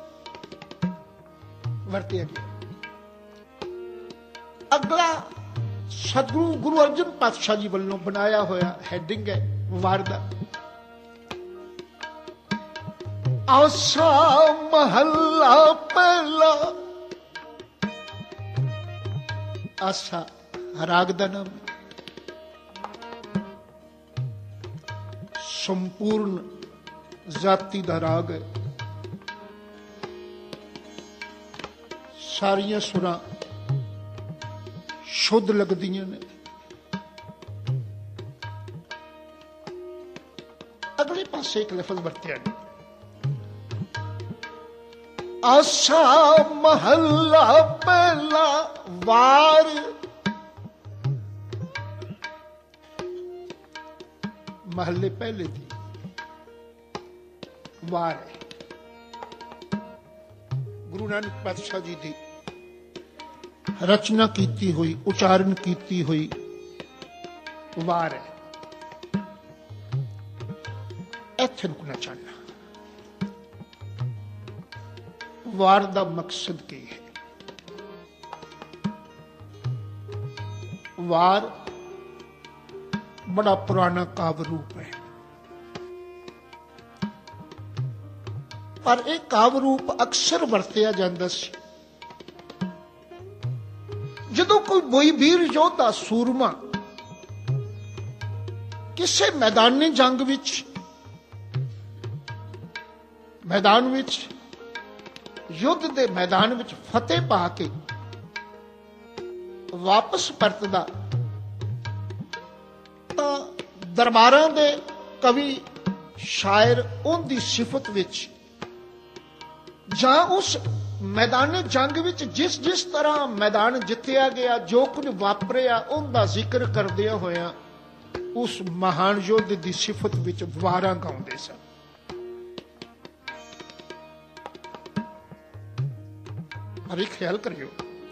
ਵਰਤਿਆ ਗਿਆ। ਅਗਲਾ ਸਤਿਗੁਰੂ ਗੁਰੂ ਅਰਜਨ ਪਾਤਸ਼ਾਹ ਜੀ ਵੱਲੋਂ ਬਣਾਇਆ ਹੋਇਆ ਹੈਡਿੰਗ ਹੈ ਵਾਰ ਦਾ। ਆਸਾ ਮਹੱਲਾ ਪਹਿਲਾ। ਆਸਾ ਰਾਗ ਦਾ ਨਾਮ, ਸੰਪੂਰਨ ਜਾਤੀ ਦਾ ਰਾਗ ਹੈ। ਸਾਰੀਆਂ ਸੁਰਾਂ ਸ਼ੁੱਧ ਲੱਗਦੀਆਂ ਨੇ। ਅਗਲੇ ਪਾਸੇ ਇੱਕ ਲਫ਼ਜ਼ ਵਰਤਿਆ ਨੇ, ਆਸਾ ਮਹੱਲਾ ਪਹਿਲਾ। ਵਾਰ ਮਹੱਲੇ ਪਹਿਲੇ ਦੀ ਵਾਰ ਹੈ। ਗੁਰੂ ਨਾਨਕ ਪਾਤਸ਼ਾਹ ਜੀ ਦੀ ਰਚਨਾ ਕੀਤੀ ਹੋਈ, ਉਚਾਰਨ ਕੀਤੀ ਹੋਈ ਵਾਰ ਹੈ। ਇੱਥੇ ਰੁਕਣਾ ਚਾਹੁੰਦਾ। ਵਾਰ ਦਾ ਮਕਸਦ ਕੀ ਹੈ? ਵਾਰ ਬੜਾ ਪੁਰਾਣਾ ਕਾਵਿ ਰੂਪ ਹੈ, ਪਰ ਇਹ ਕਾਵਿ ਰੂਪ ਅਕਸਰ ਵਰਤਿਆ ਜਾਂਦਾ ਸੀ ਜਦੋਂ ਕੋਈ ਬੋਈ ਵੀਰ ਯੋਧਾ ਸੂਰਮਾ ਕਿਸੇ ਮੈਦਾਨੀ ਜੰਗ ਵਿੱਚ ਮੈਦਾਨ ਵਿੱਚ ਯੁੱਧ ਦੇ ਮੈਦਾਨ ਵਿੱਚ ਫਤਿਹ ਪਾ ਕੇ ਵਾਪਸ ਪਰਤਦਾ ਤਾਂ ਦਰਬਾਰਾਂ ਦੇ ਕਵੀ ਸ਼ਾਇਰ ਉਹਦੀ ਸਿਫਤ ਵਿੱਚ ਜਾਂ ਉਸ ਮੈਦਾਨ ਜੰਗ ਵਿੱਚ ਜਿਸ ਜਿਸ ਤਰ੍ਹਾਂ ਮੈਦਾਨ ਜਿੱਤਿਆ ਗਿਆ, ਜੋ ਕੁਝ ਵਾਪਰਿਆ, ਉਹਦਾ ਜ਼ਿਕਰ ਕਰਦਿਆਂ ਹੋਇਆਂ ਉਸ ਮਹਾਨ ਯੋਧੇ ਦੀ ਸਿਫਤ ਵਿੱਚ ਵਾਰਾਂ ਗਾਉਂਦੇ ਸਨ। ਹਰੀ ਖਿਆਲ ਕਰਿਓ,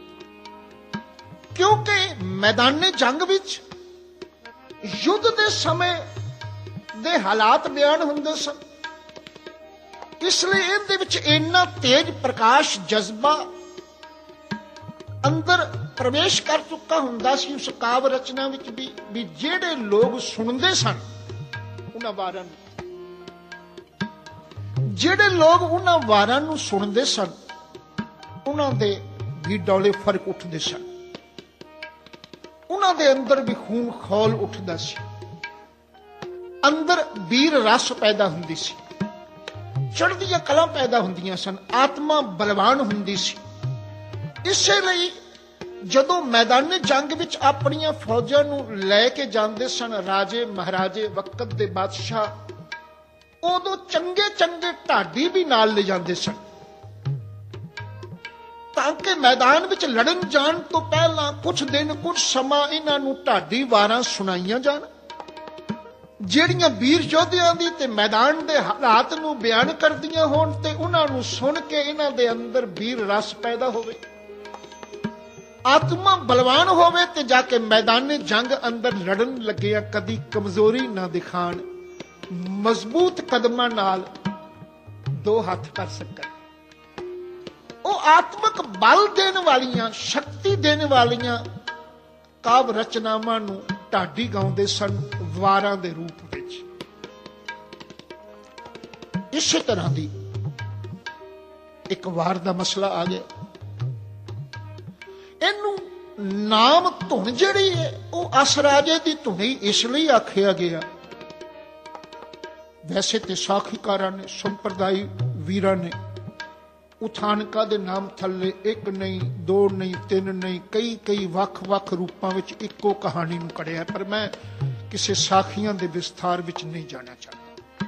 ਕਿਉਂਕਿ ਮੈਦਾਨੇ ਜੰਗ ਵਿੱਚ ਯੁੱਧ ਦੇ ਸਮੇਂ ਦੇ ਹਾਲਾਤ ਬਿਆਨ ਹੁੰਦੇ ਸਨ। ਇਸ ਲਈ ਇਹਦੇ ਵਿੱਚ ਇੰਨਾ ਤੇਜ ਪ੍ਰਕਾਸ਼ ਜਜ਼ਬਾ ਅੰਦਰ ਪ੍ਰਵੇਸ਼ ਕਰ ਚੁੱਕਾ ਹੁੰਦਾ ਸੀ ਉਸ ਕਾਵ ਰਚਨਾ ਵਿੱਚ ਵੀ ਵੀ ਜਿਹੜੇ ਲੋਕ ਸੁਣਦੇ ਸਨ ਉਹਨਾਂ ਵਾਰਾਂ ਨੂੰ, ਜਿਹੜੇ ਲੋਕ ਉਹਨਾਂ ਵਾਰਾਂ ਨੂੰ ਸੁਣਦੇ ਸਨ ਉਹਨਾਂ ਦੇ ਵੀ ਡੌਲੇ ਫਰਕ ਉੱਠਦੇ ਸਨ, ਉਹਨਾਂ ਦੇ ਅੰਦਰ ਵੀ ਖੂਨ ਖੌਲ ਉੱਠਦਾ ਸੀ, ਅੰਦਰ ਵੀਰ ਰਸ ਪੈਦਾ ਹੁੰਦੀ ਸੀ, ਚੜ੍ਹਦੀਆਂ ਕਲਾਂ ਪੈਦਾ ਹੁੰਦੀਆਂ ਸਨ, ਆਤਮਾ ਬਲਵਾਨ ਹੁੰਦੀ ਸੀ। ਇਸੇ ਲਈ ਜਦੋਂ ਮੈਦਾਨੇ ਜੰਗ ਵਿੱਚ ਆਪਣੀਆਂ ਫੌਜਾਂ ਨੂੰ ਲੈ ਕੇ ਜਾਂਦੇ ਸਨ ਰਾਜੇ ਮਹਾਰਾਜੇ ਵਕਤ ਦੇ ਬਾਦਸ਼ਾਹ, ਉਦੋਂ ਚੰਗੇ ਚੰਗੇ ਢਾਡੀ ਵੀ ਨਾਲ ਲੈ ਜਾਂਦੇ ਸਨ ਤਾਂ ਕਿ ਮੈਦਾਨ ਵਿੱਚ ਲੜਨ ਜਾਣ ਤੋਂ ਪਹਿਲਾਂ ਕੁਝ ਦਿਨ ਕੁਝ ਸਮਾਂ ਇਹਨਾਂ ਨੂੰ ਢਾਡੀ ਵਾਰਾਂ ਸੁਣਾਈਆਂ ਜਾਣ, ਜਿਹੜੀਆਂ ਵੀਰ ਯੋਧਿਆਂ ਦੀ ਤੇ ਮੈਦਾਨ ਦੇ ਹਾਲਾਤ ਨੂੰ ਬਿਆਨ ਕਰਦੀਆਂ ਹੋਣ ਤੇ ਉਹਨਾਂ ਨੂੰ ਸੁਣ ਕੇ ਇਹਨਾਂ ਦੇ ਅੰਦਰ ਵੀਰ ਰਸ ਪੈਦਾ ਹੋਵੇ, ਆਤਮਾ ਬਲਵਾਨ ਹੋਵੇ ਤੇ ਜਾ ਕੇ ਮੈਦਾਨੇ ਜੰਗ ਅੰਦਰ ਲੜਨ ਲੱਗਿਆ ਕਦੀ ਕਮਜ਼ੋਰੀ ਨਾ ਦਿਖਾਣ, ਮਜ਼ਬੂਤ ਕਦਮਾਂ ਨਾਲ ਦੋ ਹੱਥ ਕਰ ਸਕਣ। ਉਹ ਆਤਮਕ ਬਲ ਦੇਣ ਵਾਲੀਆਂ, ਸ਼ਕਤੀ ਦੇਣ ਵਾਲੀਆਂ ਕਾਵ ਰਚਨਾਵਾਂ ਨੂੰ ਢਾਡੀ ਗਾਉਂਦੇ ਸਨ ਵਾਰਾਂ ਦੇ ਰੂਪ ਵਿੱਚ। ਇਸੇ ਤਰ੍ਹਾਂ ਦੀ ਇੱਕ ਵਾਰ ਦਾ ਮਸਲਾ ਆ ਗਿਆ। ਇਹਨੂੰ ਨਾਮ ਧੁਨ ਜਿਹੜੀ ਹੈ ਉਹ ਅਸਰਾਜੇ ਦੀ ਧੁਨ ਹੀ ਇਸ ਲਈ ਆਖਿਆ ਗਿਆ। ਵੈਸੇ ਤੇ ਸਾਖੀਕਾਰਾਂ ਨੇ, ਸੰਪਰਦਾਈ ਵੀਰਾਂ ਨੇ ਉਥਾਨਕਾਂ ਦੇ ਨਾਮ ਥੱਲੇ ਇੱਕ ਨਹੀਂ, ਦੋ ਨਹੀਂ, ਤਿੰਨ ਨਹੀਂ, ਕਈ ਕਈ ਵੱਖ-ਵੱਖ ਰੂਪਾਂ ਵਿੱਚ ਇੱਕੋ ਕਹਾਣੀ ਨੂੰ ਕੜਿਆ, ਪਰ ਮੈਂ ਕਿਸੇ ਸਾਖੀਆਂ ਦੇ ਵਿਸਥਾਰ ਵਿੱਚ ਨਹੀਂ ਜਾਣਾ ਚਾਹੁੰਦਾ।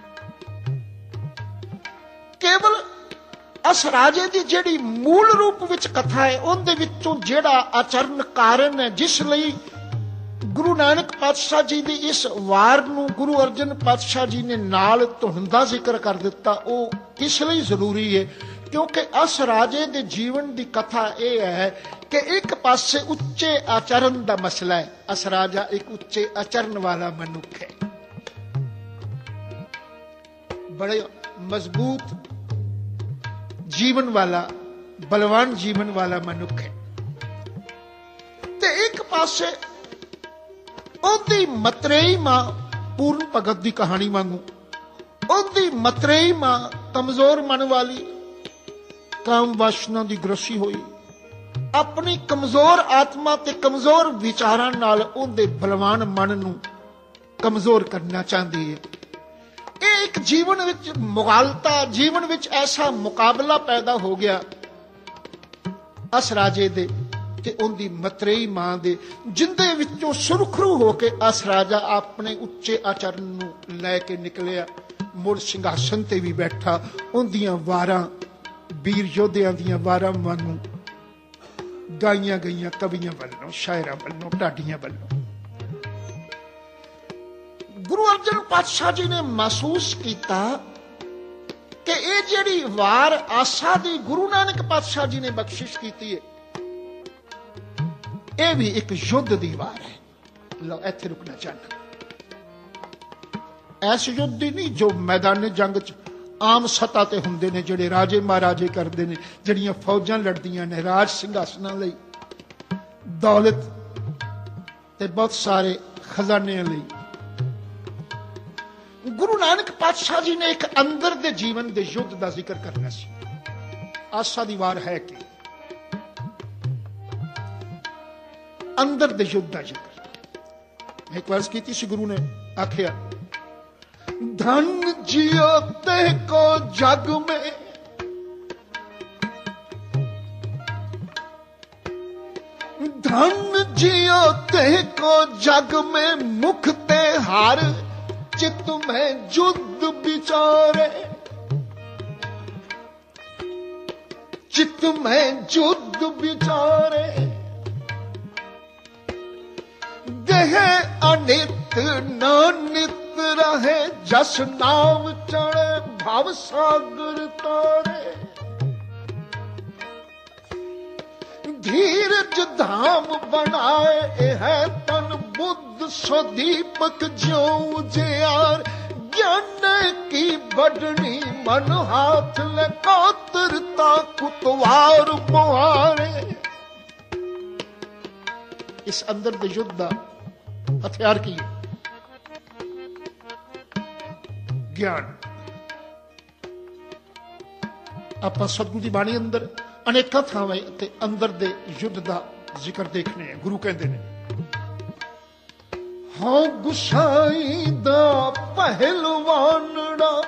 ਕੇਵਲ ਅਸਰਾਜੇ ਦੀ ਜਿਹੜੀ ਮੂਲ ਰੂਪ ਵਿੱਚ ਕਥਾ ਹੈ ਉਹਦੇ ਵਿੱਚੋਂ ਜਿਹੜਾ ਆਚਰਨ ਕਾਰਨ ਹੈ ਜਿਸ ਲਈ ਗੁਰੂ ਨਾਨਕ ਪਾਤਸ਼ਾਹ ਜੀ ਦੀ ਇਸ ਵਾਰ ਨੂੰ ਗੁਰੂ ਅਰਜਨ ਪਾਤਸ਼ਾਹ ਜੀ ਨੇ ਨਾਲ ਧੁਨ ਦਾ ਜ਼ਿਕਰ ਕਰ ਦਿੱਤਾ, ਉਹ ਇਸ ਲਈ ਜ਼ਰੂਰੀ ਹੈ ਕਿਉਂਕਿ ਅਸਰਾਜੇ ਦੇ ਜੀਵਨ ਦੀ ਕਥਾ ਇਹ ਹੈ ਕਿ ਇੱਕ ਪਾਸੇ ਉੱਚੇ ਆਚਰਨ ਦਾ ਮਸਲਾ ਹੈ। ਅਸਰਾਜਾ ਇੱਕ ਉੱਚੇ ਆਚਰਨ ਵਾਲਾ ਮਨੁੱਖ ਹੈ, ਬੜੇ ਮਜ਼ਬੂਤ ਜੀਵਨ ਵਾਲਾ, ਬਲਵਾਨ ਜੀਵਨ ਵਾਲਾ ਮਨੁੱਖ ਹੈ, ਤੇ ਇੱਕ ਪਾਸੇ ਉਹਦੀ ਮਤਰੇਈ ਮਾਂ ਪੂਰਨ ਭਗਤ ਦੀ ਕਹਾਣੀ ਵਾਂਗੂ, ਉਹਦੀ ਮਤਰੇਈ ਮਾਂ ਕਮਜ਼ੋਰ ਮਨ ਵਾਲੀ, ਕਾਮ ਵਾਸ਼ਨਾ ਦੀ ਗ੍ਰਸੀ ਹੋਈ, ਆਪਣੀ ਕਮਜ਼ੋਰ ਆਤਮਾ ਤੇ ਕਮਜ਼ੋਰ ਵਿਚਾਰਾਂ ਨਾਲ ਉਹਦੇ ਬਲਵਾਨ ਮਨ ਨੂੰ ਕਮਜ਼ੋਰ ਕਰਨਾ ਚਾਹੁੰਦੀ ਹੈ। ਇਹ ਇੱਕ ਜੀਵਨ ਵਿੱਚ ਮੁਗਾਲਤਾ, ਜੀਵਨ ਵਿੱਚ ਐਸਾ ਮੁਕਾਬਲਾ ਪੈਦਾ ਹੋ ਗਿਆ ਅਸਰਾਜੇ ਦੇ ਤੇ ਉਹਦੀ ਮਤਰੇਈ ਮਾਂ ਦੇ, ਜਿੰਦੇ ਵਿੱਚੋਂ ਸੁਰਖਰੂ ਹੋ ਕੇ ਅਸਰਾਜਾ ਆਪਣੇ ਉੱਚੇ ਆਚਰਨ ਨੂੰ ਲੈ ਕੇ ਨਿਕਲਿਆ, ਮੁੜ ਸਿੰਘਾਸਨ ਤੇ ਵੀ ਬੈਠਾ। ਉਹਦੀਆਂ ਵਾਰਾਂ ਵੀਰ ਯੋਧਿਆਂ ਦੀਆਂ ਵਾਰਾਂ ਵਾਂਗੂ ਗਾਈਆਂ ਗਈਆਂ ਕਵੀਆਂ ਵੱਲੋਂ, ਸ਼ਾਇਰਾਂ ਵੱਲੋਂ, ਢਾਡੀਆਂ ਵੱਲੋਂ। ਗੁਰੂ ਅਰਜਨ ਪਾਤਸ਼ਾਹ ਜੀ ਨੇ ਮਹਿਸੂਸ ਕੀਤਾ ਕਿ ਇਹ ਜਿਹੜੀ ਵਾਰ ਆਸਾ ਦੀ ਗੁਰੂ ਨਾਨਕ ਪਾਤਸ਼ਾਹ ਜੀ ਨੇ ਬਖਸ਼ਿਸ਼ ਕੀਤੀ ਹੈ, ਇਹ ਵੀ ਇੱਕ ਯੁੱਧ ਦੀ ਵਾਰ ਹੈ। ਲਓ ਇੱਥੇ ਰੁਕਣਾ ਚਾਹੁੰਦਾ। ਐਸ ਯੁੱਧ ਦੀ ਨਹੀਂ ਜੋ ਮੈਦਾਨੇ ਜੰਗ ਚ ਆਮ ਸਤਾ ਤੇ ਹੁੰਦੇ ਨੇ, ਜਿਹੜੇ ਰਾਜੇ ਮਹਾਰਾਜੇ ਕਰਦੇ ਨੇ, ਜਿਹੜੀਆਂ ਫੌਜਾਂ ਲੜਦੀਆਂ ਨੇ ਰਾਜ ਸਿੰਘਾਸਨਾਂ ਲਈ, ਦੌਲਤ ਤੇ ਬਹੁਤ ਸਾਰੇ ਖਜ਼ਾਨਿਆਂ ਲਈ। ਗੁਰੂ ਨਾਨਕ ਪਾਤਸ਼ਾਹ ਜੀ ਨੇ ਇੱਕ ਅੰਦਰ ਦੇ ਜੀਵਨ ਦੇ ਯੁੱਧ ਦਾ ਜ਼ਿਕਰ ਕਰਨਾ ਸੀ। ਆਸਾ ਦੀ ਵਾਰ ਹੈ ਕਿ ਅੰਦਰ ਦੇ ਯੁੱਧ ਦਾ ਜ਼ਿਕਰ। ਇੱਕ ਵਾਰ ਕੀਤੀ ਸੀ ਗੁਰੂ ਨੇ, ਆਖਿਆ ਧਨ ਜਿयो ते को जग में, धन जियो ते को जग में, मुख ते हार चित में जुद बिचारे, चित में जुद बिचारे, देह अनित नानित रहे, जस नाम चढ़े भव सागर तारे। धीरज धाम बनाए है तन बुद्ध सो दीपक ज्यों जियार ज्ञान की बढ़नी मन हाथ ले कातरता कुतवार मुहारे। इस अंदर दे युद्ध दा हथियार की ज्ञान। ਆਪਾਂ ਸਤਿਗੁਰੂ ਦੀ ਬਾਣੀ ਅੰਦਰ ਅਨੇਕਾਂ ਥਾਵਾਂ ਤੇ ਅੰਦਰ ਦੇ ਯੁੱਧ ਦਾ ਜ਼ਿਕਰ ਦੇਖਨੇ ਆ। ਗੁਰੂ ਕਹਿੰਦੇ ਨੇ ਹਾਂ ਗੁਸਾਈ ਦਾ ਪਹਿਲਵਾਨੜਾ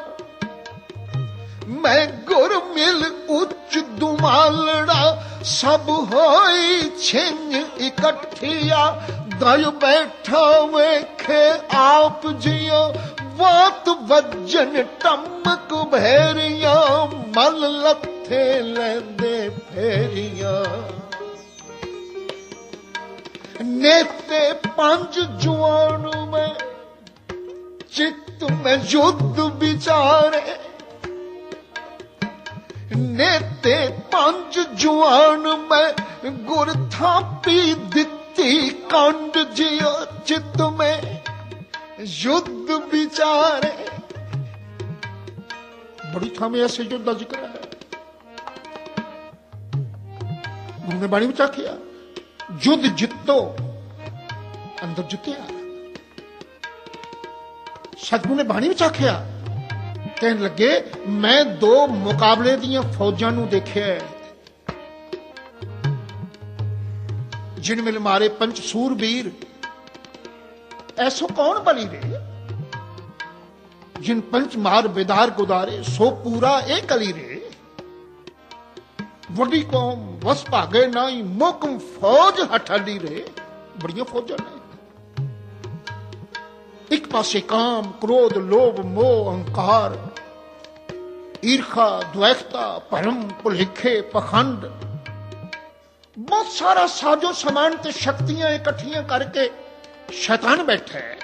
ਮੈਂ ਗੁਰ ਮਿਲ ਉੱਚ ਦੁਮਾਲੜਾ ਸਭ ਹੋਈ ਛਿੰਝ ਇਕੱਠੀਆ ਦਲ ਬੈਠਾ ਵੇਖੇ ਆਪ ਜਿਉ ਬਾਤ ਵੱਜਣ ਟਮਕ ਭੈਰੀਆਂ ਮਲ ਲੱਥੇ ਲੈਂਦੇ ਫੇਰੀਆਂ ਨੇਤੇ ਪੰਜ ਜੁਆਨ ਮੈਂ ਚਿੱਤ ਮੈਂ ਯੁੱਧ ਵਿਚਾਰੇ ਨੇਤੇ ਪੰਜ ਜੁਆਨ ਮੈਂ ਗੁਰ ਥਾਪੀ ਦਿੱਤੀ ਕੰਡ ਜਿਉ ਚਿੱਤ ਮੈਂ युद्ध विचारे। बड़ी थामें ऐसे युद्ध का जिक्र है। गुरु ने बाणी में आखिया युद्ध जितो अंदर जितया। सतगुरु ने बाणी में आखिया कहने लगे मैं दो मुकाबले दियां फौजां नूं देखिया जिन मिल मारे पंच सूरबीर ऐसो कौन बली रे जिन पंच मार बेदार गुदारे सो पूरा एक कली रे वडी कौम वस भागे नाई मोकम फौज हठाली रे। बड़ियां फौजां ने एक पासे काम क्रोध लोभ मोह अहंकार ईर्खा द्वैखता भरम भुलेखे पखंड बहुत सारा साजो समान ते शक्तियां इकट्ठियां करके शैतान बैठा है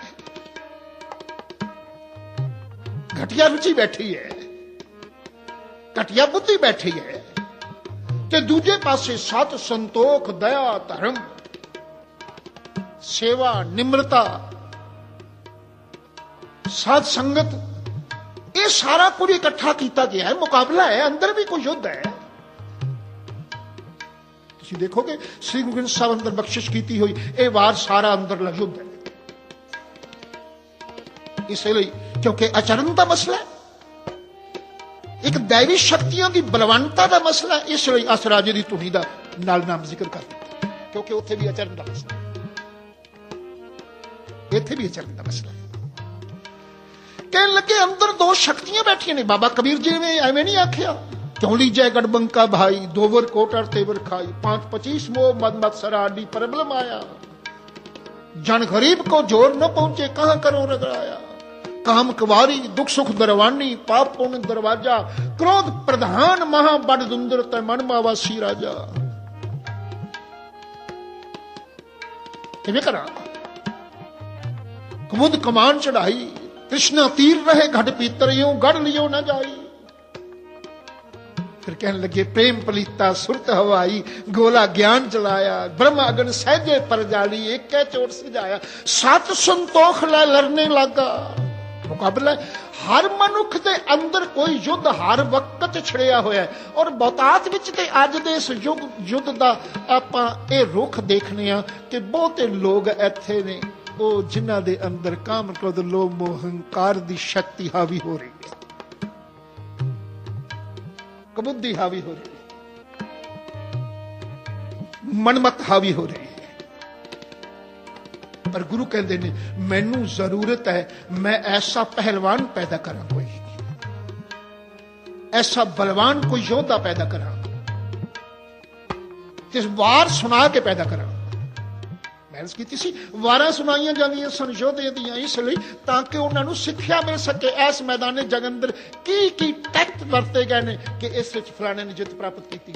घटिया रुचि बैठी है घटिया बुद्धि बैठी है ते दूजे पासे सत संतोख दया धर्म सेवा निम्रता साध संगत ये सारा कुछ इकट्ठा किया गया है। मुकाबला है अंदर भी कोई युद्ध है। देखोगे श्री गुरु ग्रंथ साहिब अंदर बख्शिश की हुई ये वार सारा अंदर युद्ध है। इसलिए क्योंकि आचरण का मसला है एक दैवी शक्तियों की बलवंता का मसला है इसलिए अस राजे की धुनी का नाल नाम जिक्र कर दिया क्योंकि उत्थे भी आचरण का मसला इत्थे भी आचरण का मसला है। कहने लगे अंदर दो शक्तियां बैठिया ने। बाबा कबीर जी ने एवं नहीं आख्या क्यों लीजय गढ़बंका भाई दोवर कोटर तेवर खाई पांच पच्चीस मोह मद मत सराडी प्रबलम आया जन गरीब को जोर न पहुंचे कहां करो रगड़ाया काम कुवारी दुख सुख दरवानी पाप पुण्य दरवाजा क्रोध प्रधान महा बड़ दुंदर तय मन मावासी राजा। किवें करा कुमुद कमान चढ़ाई कृष्णा तीर रहे घट पीतर यूं गढ़ लियो न जाई। फिर कहने लगे प्रेम पलीता सुरत हवाई गोला ज्ञान जलाया ब्रह्म अगन सहजे पर जाली एक कै चोट सजाया सत संतोख लै लड़ने लगा। मुकाबला हर मनुख के अंदर कोई युद्ध हर वक्त छिड़िया होया है और बहुतात विच ते अज दे इस युग युद्ध दा आपां ये रुख देखने आ कि बहुते लोग इत्थे ने वो जिन्हां दे अंदर काम क्रोध लोभ मोह अहंकार दी शक्ति हावी हो रही है बुद्धि हावी हो रही है मनमत हावी हो रही है। पर गुरु कहते ने मैनू जरूरत है मैं ऐसा पहलवान पैदा करा कोई ऐसा बलवान कोई योद्धा पैदा करा जिस वार सुना के पैदा करा। मैंने की सी वारां सुनाइयां जांदियां सन योद्धे दियां इसलिए ताकि उन्होंने सिक्ख्या मिल सके इस मैदान जंग अंदर की की टैक्ट वरते गए ने कि इस फलाने ने जित प्राप्त की।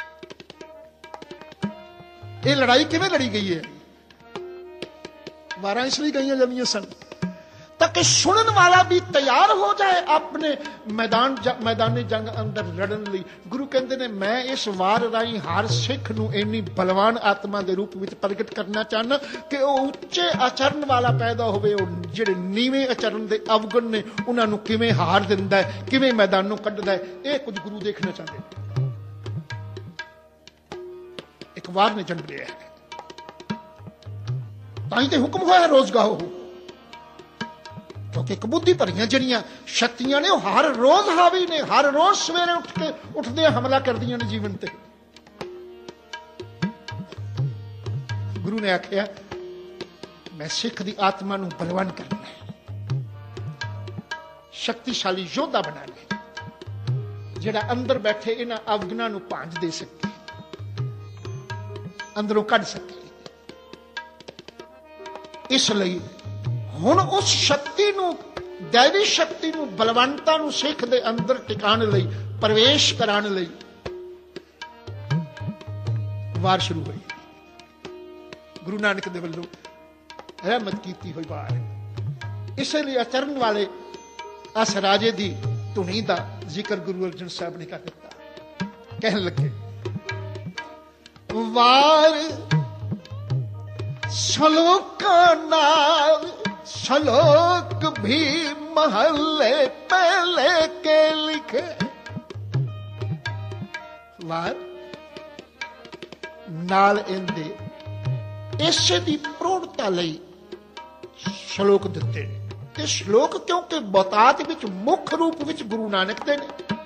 ये लड़ाई किवें लड़ी गई है वारां इसलिए गई जांदियां सन ताकि सुनने वाला भी तैयार हो जाए अपने मैदान मैदानी जंग अंदर लड़न लई। गुरु कहते ने मैं इस वार राही हर सिख नूं इन्नी बलवान आत्मा के रूप में प्रगट करना चाहना कि वह उच्चे आचरण वाला पैदा होवे, जिहड़े नीवें आचरण के अवगुण ने उन्होंने किवें हार दिंदा है, किवें मैदानों कढदा है, ये कुछ गुरु देखना चाहते। एक वार ने जन्म लिया है, ताई ते हुक्म होया रोज गाओ, क्योंकि कबूदी भरियां जड़ियां शक्तियां ने हर रोज हावी ने, हर रोज सवेरे उठ के उठदे हमला करदियां ने जीवन ते। गुरु ने आख्या मैं सिख दी आत्मा नूं बलवान करना है, शक्तिशाली योद्धा बनाना है, जिहड़ा अंदर बैठे इन्हां अवगुणां नूं भांज दे सके, अंदरों कढ सके। इसलिए हुण उस शक्ति नूं, दैवी शक्ति नूं, बलवंता नूं सिख दे अंदर टिकाण लई, प्रवेश कराण लई वार शुरू हुई। गुरु नानक दे वल्लों रहमत कीती हुई वार। इसलिए आचरण वाले अस राजे दी धुनी दा जिक्र गुरु अर्जन साहब ने कर दिता। कहन लगे वार सलोका नाल, सलोक भी महले पहले के लिखे। वार नाल इंदे इसे दी प्रौढ़ता लई श्लोक दिते। ते श्लोक क्योंकि बहुतात विच मुख रूप विच गुरु नानक दे ने,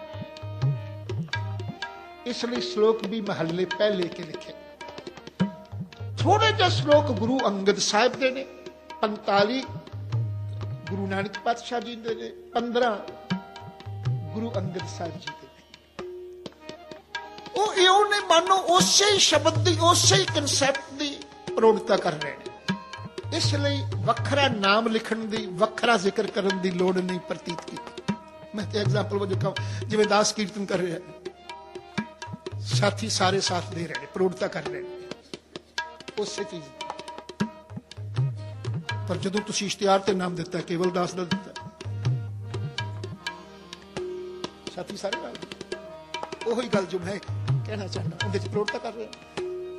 इसलिए श्लोक भी महले पहले के लिखे। थोड़े जे श्लोक गुरु अंगद साहिब दे ने, पंताली गुरु नानक पातशाह जी दे ने, पंद्रह गुरु अंगद साहिब जी दे ने। वो इउं ने मानो उसे ही शब्द दी, उसे ही कंसैप्ट दी प्रौढ़ता कर रहे हैं। इसलिए वखरा नाम लिखण दी, वखरा जिक्र करन दी लोड़ नहीं प्रतीत की। मैं तो एग्जाम्पल वजों कहूं, जिवें दास कीर्तन कर रहे हैं, साथी सारे साथ दे रहे हैं, प्रौढ़ता कर रहे हैं उसे चीज। पर जदों तुसीं इश्तिहार ते नाम दिता केवल दास दा दिता, साथी सारे नाल, ओही गल जो मैं कहना चाहना, उहदे च प्रौढ़ता कर रहे हैं।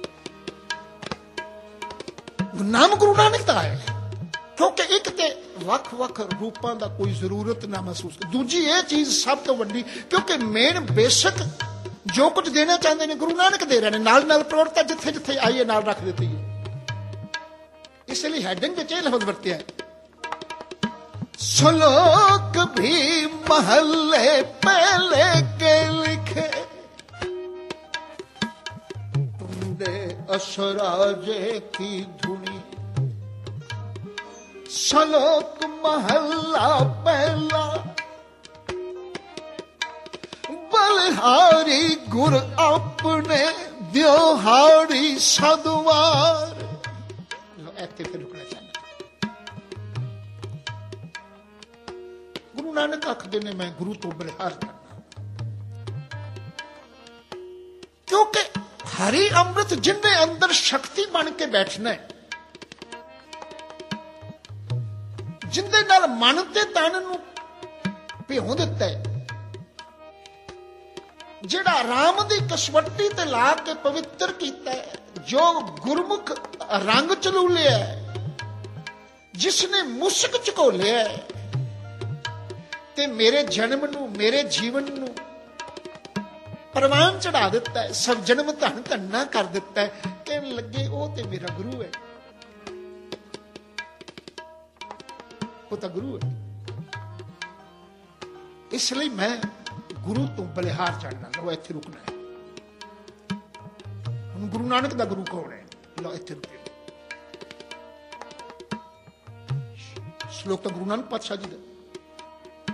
नाम गुरु नानक दा है, क्योंकि एक ते वख वख रूपां दा कोई जरूरत ना महसूस। दूजी ये चीज सब तो वड्डी, क्योंकि मेन बेसिक जो कुछ देना चाहते हैं गुरु नानक दे रहे हैं, नाल नाल प्रौढ़ता जिथे जिथे आई है नाल रख देती है। इसलिए हैडिंग में लफ्ज वरत्या है, श्लोक भी महले पहले के लिखे, तुमने असराजे की धुनी। श्लोक महला पहला, बलिहारी गुर अपने द्योहारी सदवार। ऐसे फिर रुकना चाहना। गुरु नानक आखदे ने मैं गुरु तो बलिहार करना, क्योंकि हरि अमृत जिन्ने अंदर शक्ति बन के बैठना है, जिंदे नाल मन ते तन नूं भिओ दिता है, जिहड़ा राम दी कसवट्टी ते ला के पवित्र कीता है, जो गुरमुख रंग चलूलिया है, जिसने मुस्क झकोलिया है, ते मेरे जन्म नूं, मेरे जीवन नूं परवान चढ़ा दिता है, सब जन्म धन धन्ना कर दिता है, कहन लगे वो ते मेरा गुरु है, वो तो गुरु है। इसलिए मैं गुरु तो बलिहार चढ़ना। लो इत्थे रुकना है। हुण गुरु नानक दा गुरु कौन है? लो इत्थे रुके। श्लोक तो गुरु नानक पातशाह जी दा,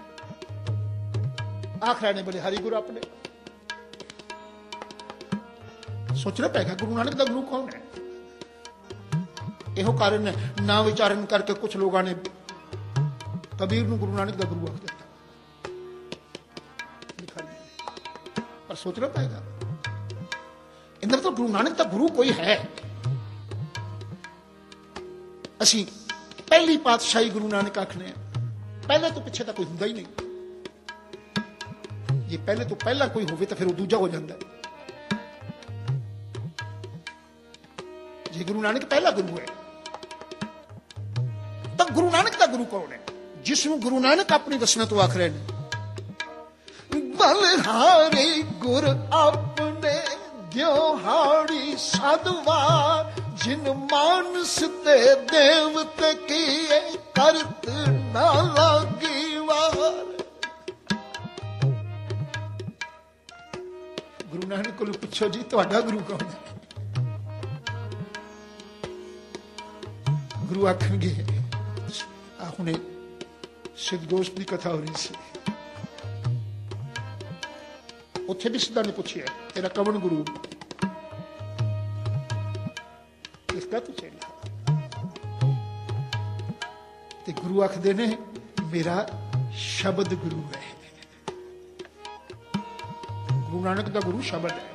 आखिर ने बलिहारी गुरु अपने। सोचना पेगा गुरु नानक दा गुरु कौन है? यहो कारण है ना विचारण करके कुछ लोगों ने कबीर नूं गुरु नानक दा गुरु आख दिता, पर सोचना पेगा इनका मतलब गुरु नानक दा गुरु कोई है। असी पहली पातशाही गुरु नानक आखने पहले तो पिछे तो कोई हुंदा ही नहीं। जे पहले तो पहला कोई होवे तो फिर वो दूजा हो जाता है। जे गुरु नानक पहला गुरु है तो गुरु नानक का गुरु कौन है? जिसनों गुरु नानक अपनी दसना तो आख रहे हैं, बलिहारी गुर अपने दिहाड़ी साधवार, जिन मानस ते देवते किए करत ना लागी वार। गुरु नानक को पूछो जी तुहाडा गुरु कौन है? गुरु आखणगे, आ हुणे सिद्धगोश की कथा हो रही सी, उत्थे भी सिद्धा ने पूछिया तेरा कौन गुरु? इसका तू चेला। ते गुरु आखदे ने मेरा शब्द गुरु है। गुरु नानक का गुरु शब्द है।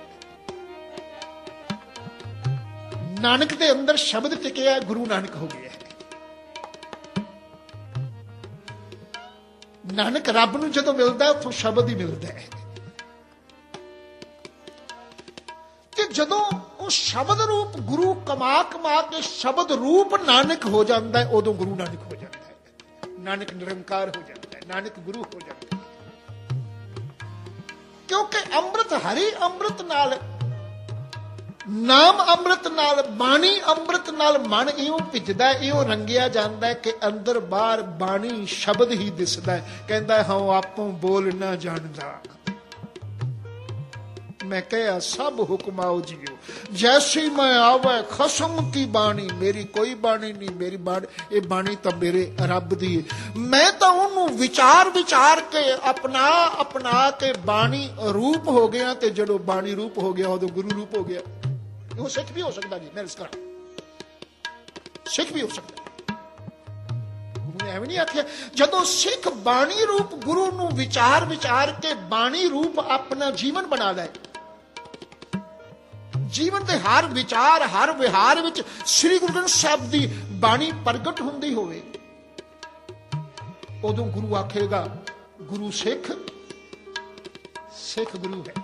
नानक के अंदर शब्द टिके, गुरु नानक हो गया है। नानक रब नूं जदों मिलदा उथों शब्द ही मिलदा है। ते जदों वो शब्द रूप गुरु कमा कमा के शब्द रूप नानक हो जाता है, उदों गुरु नानक हो जाता है। नानक निरंकार हो जाता है, नानक गुरु हो जाता है। क्योंकि अमृत हरि अमृत नाल, नाम अमृत नाल, बाणी अमृत नाल मन इयों भिजदा, इयों रंगिया जाता है कि अंदर बाहर बाणी शब्द ही दिसदा है। कहंदा हाँ आपों बोल ना जानदा, मैं कहा सब हुक्म आओ जियो, जैसी मैं आवे खसम की बाणी, मेरी कोई बाणी नहीं, मेरी बाणी ये बाणी तो मेरे रब दी है। मैं तो उन्होंने विचार विचार के अपना अपना के बाणी रूप हो गया, ते जदों बाणी रूप हो गया उदों गुरु रूप हो गया। वो सिख भी हो सकता जी, मेरे इसका सिख भी हो सकता। गुरु ने एवं नहीं आख्या, जदों सिख बाणी रूप गुरु नूं विचार विचार के बाणी रूप अपना जीवन बना ले, जीवन के हर विचार हर विहार विच श्री गुरु ग्रंथ साहिब की बाणी प्रगट हुंदी होवे, उदों गुरु आखेगा गुरु सिख, सिख गुरु है।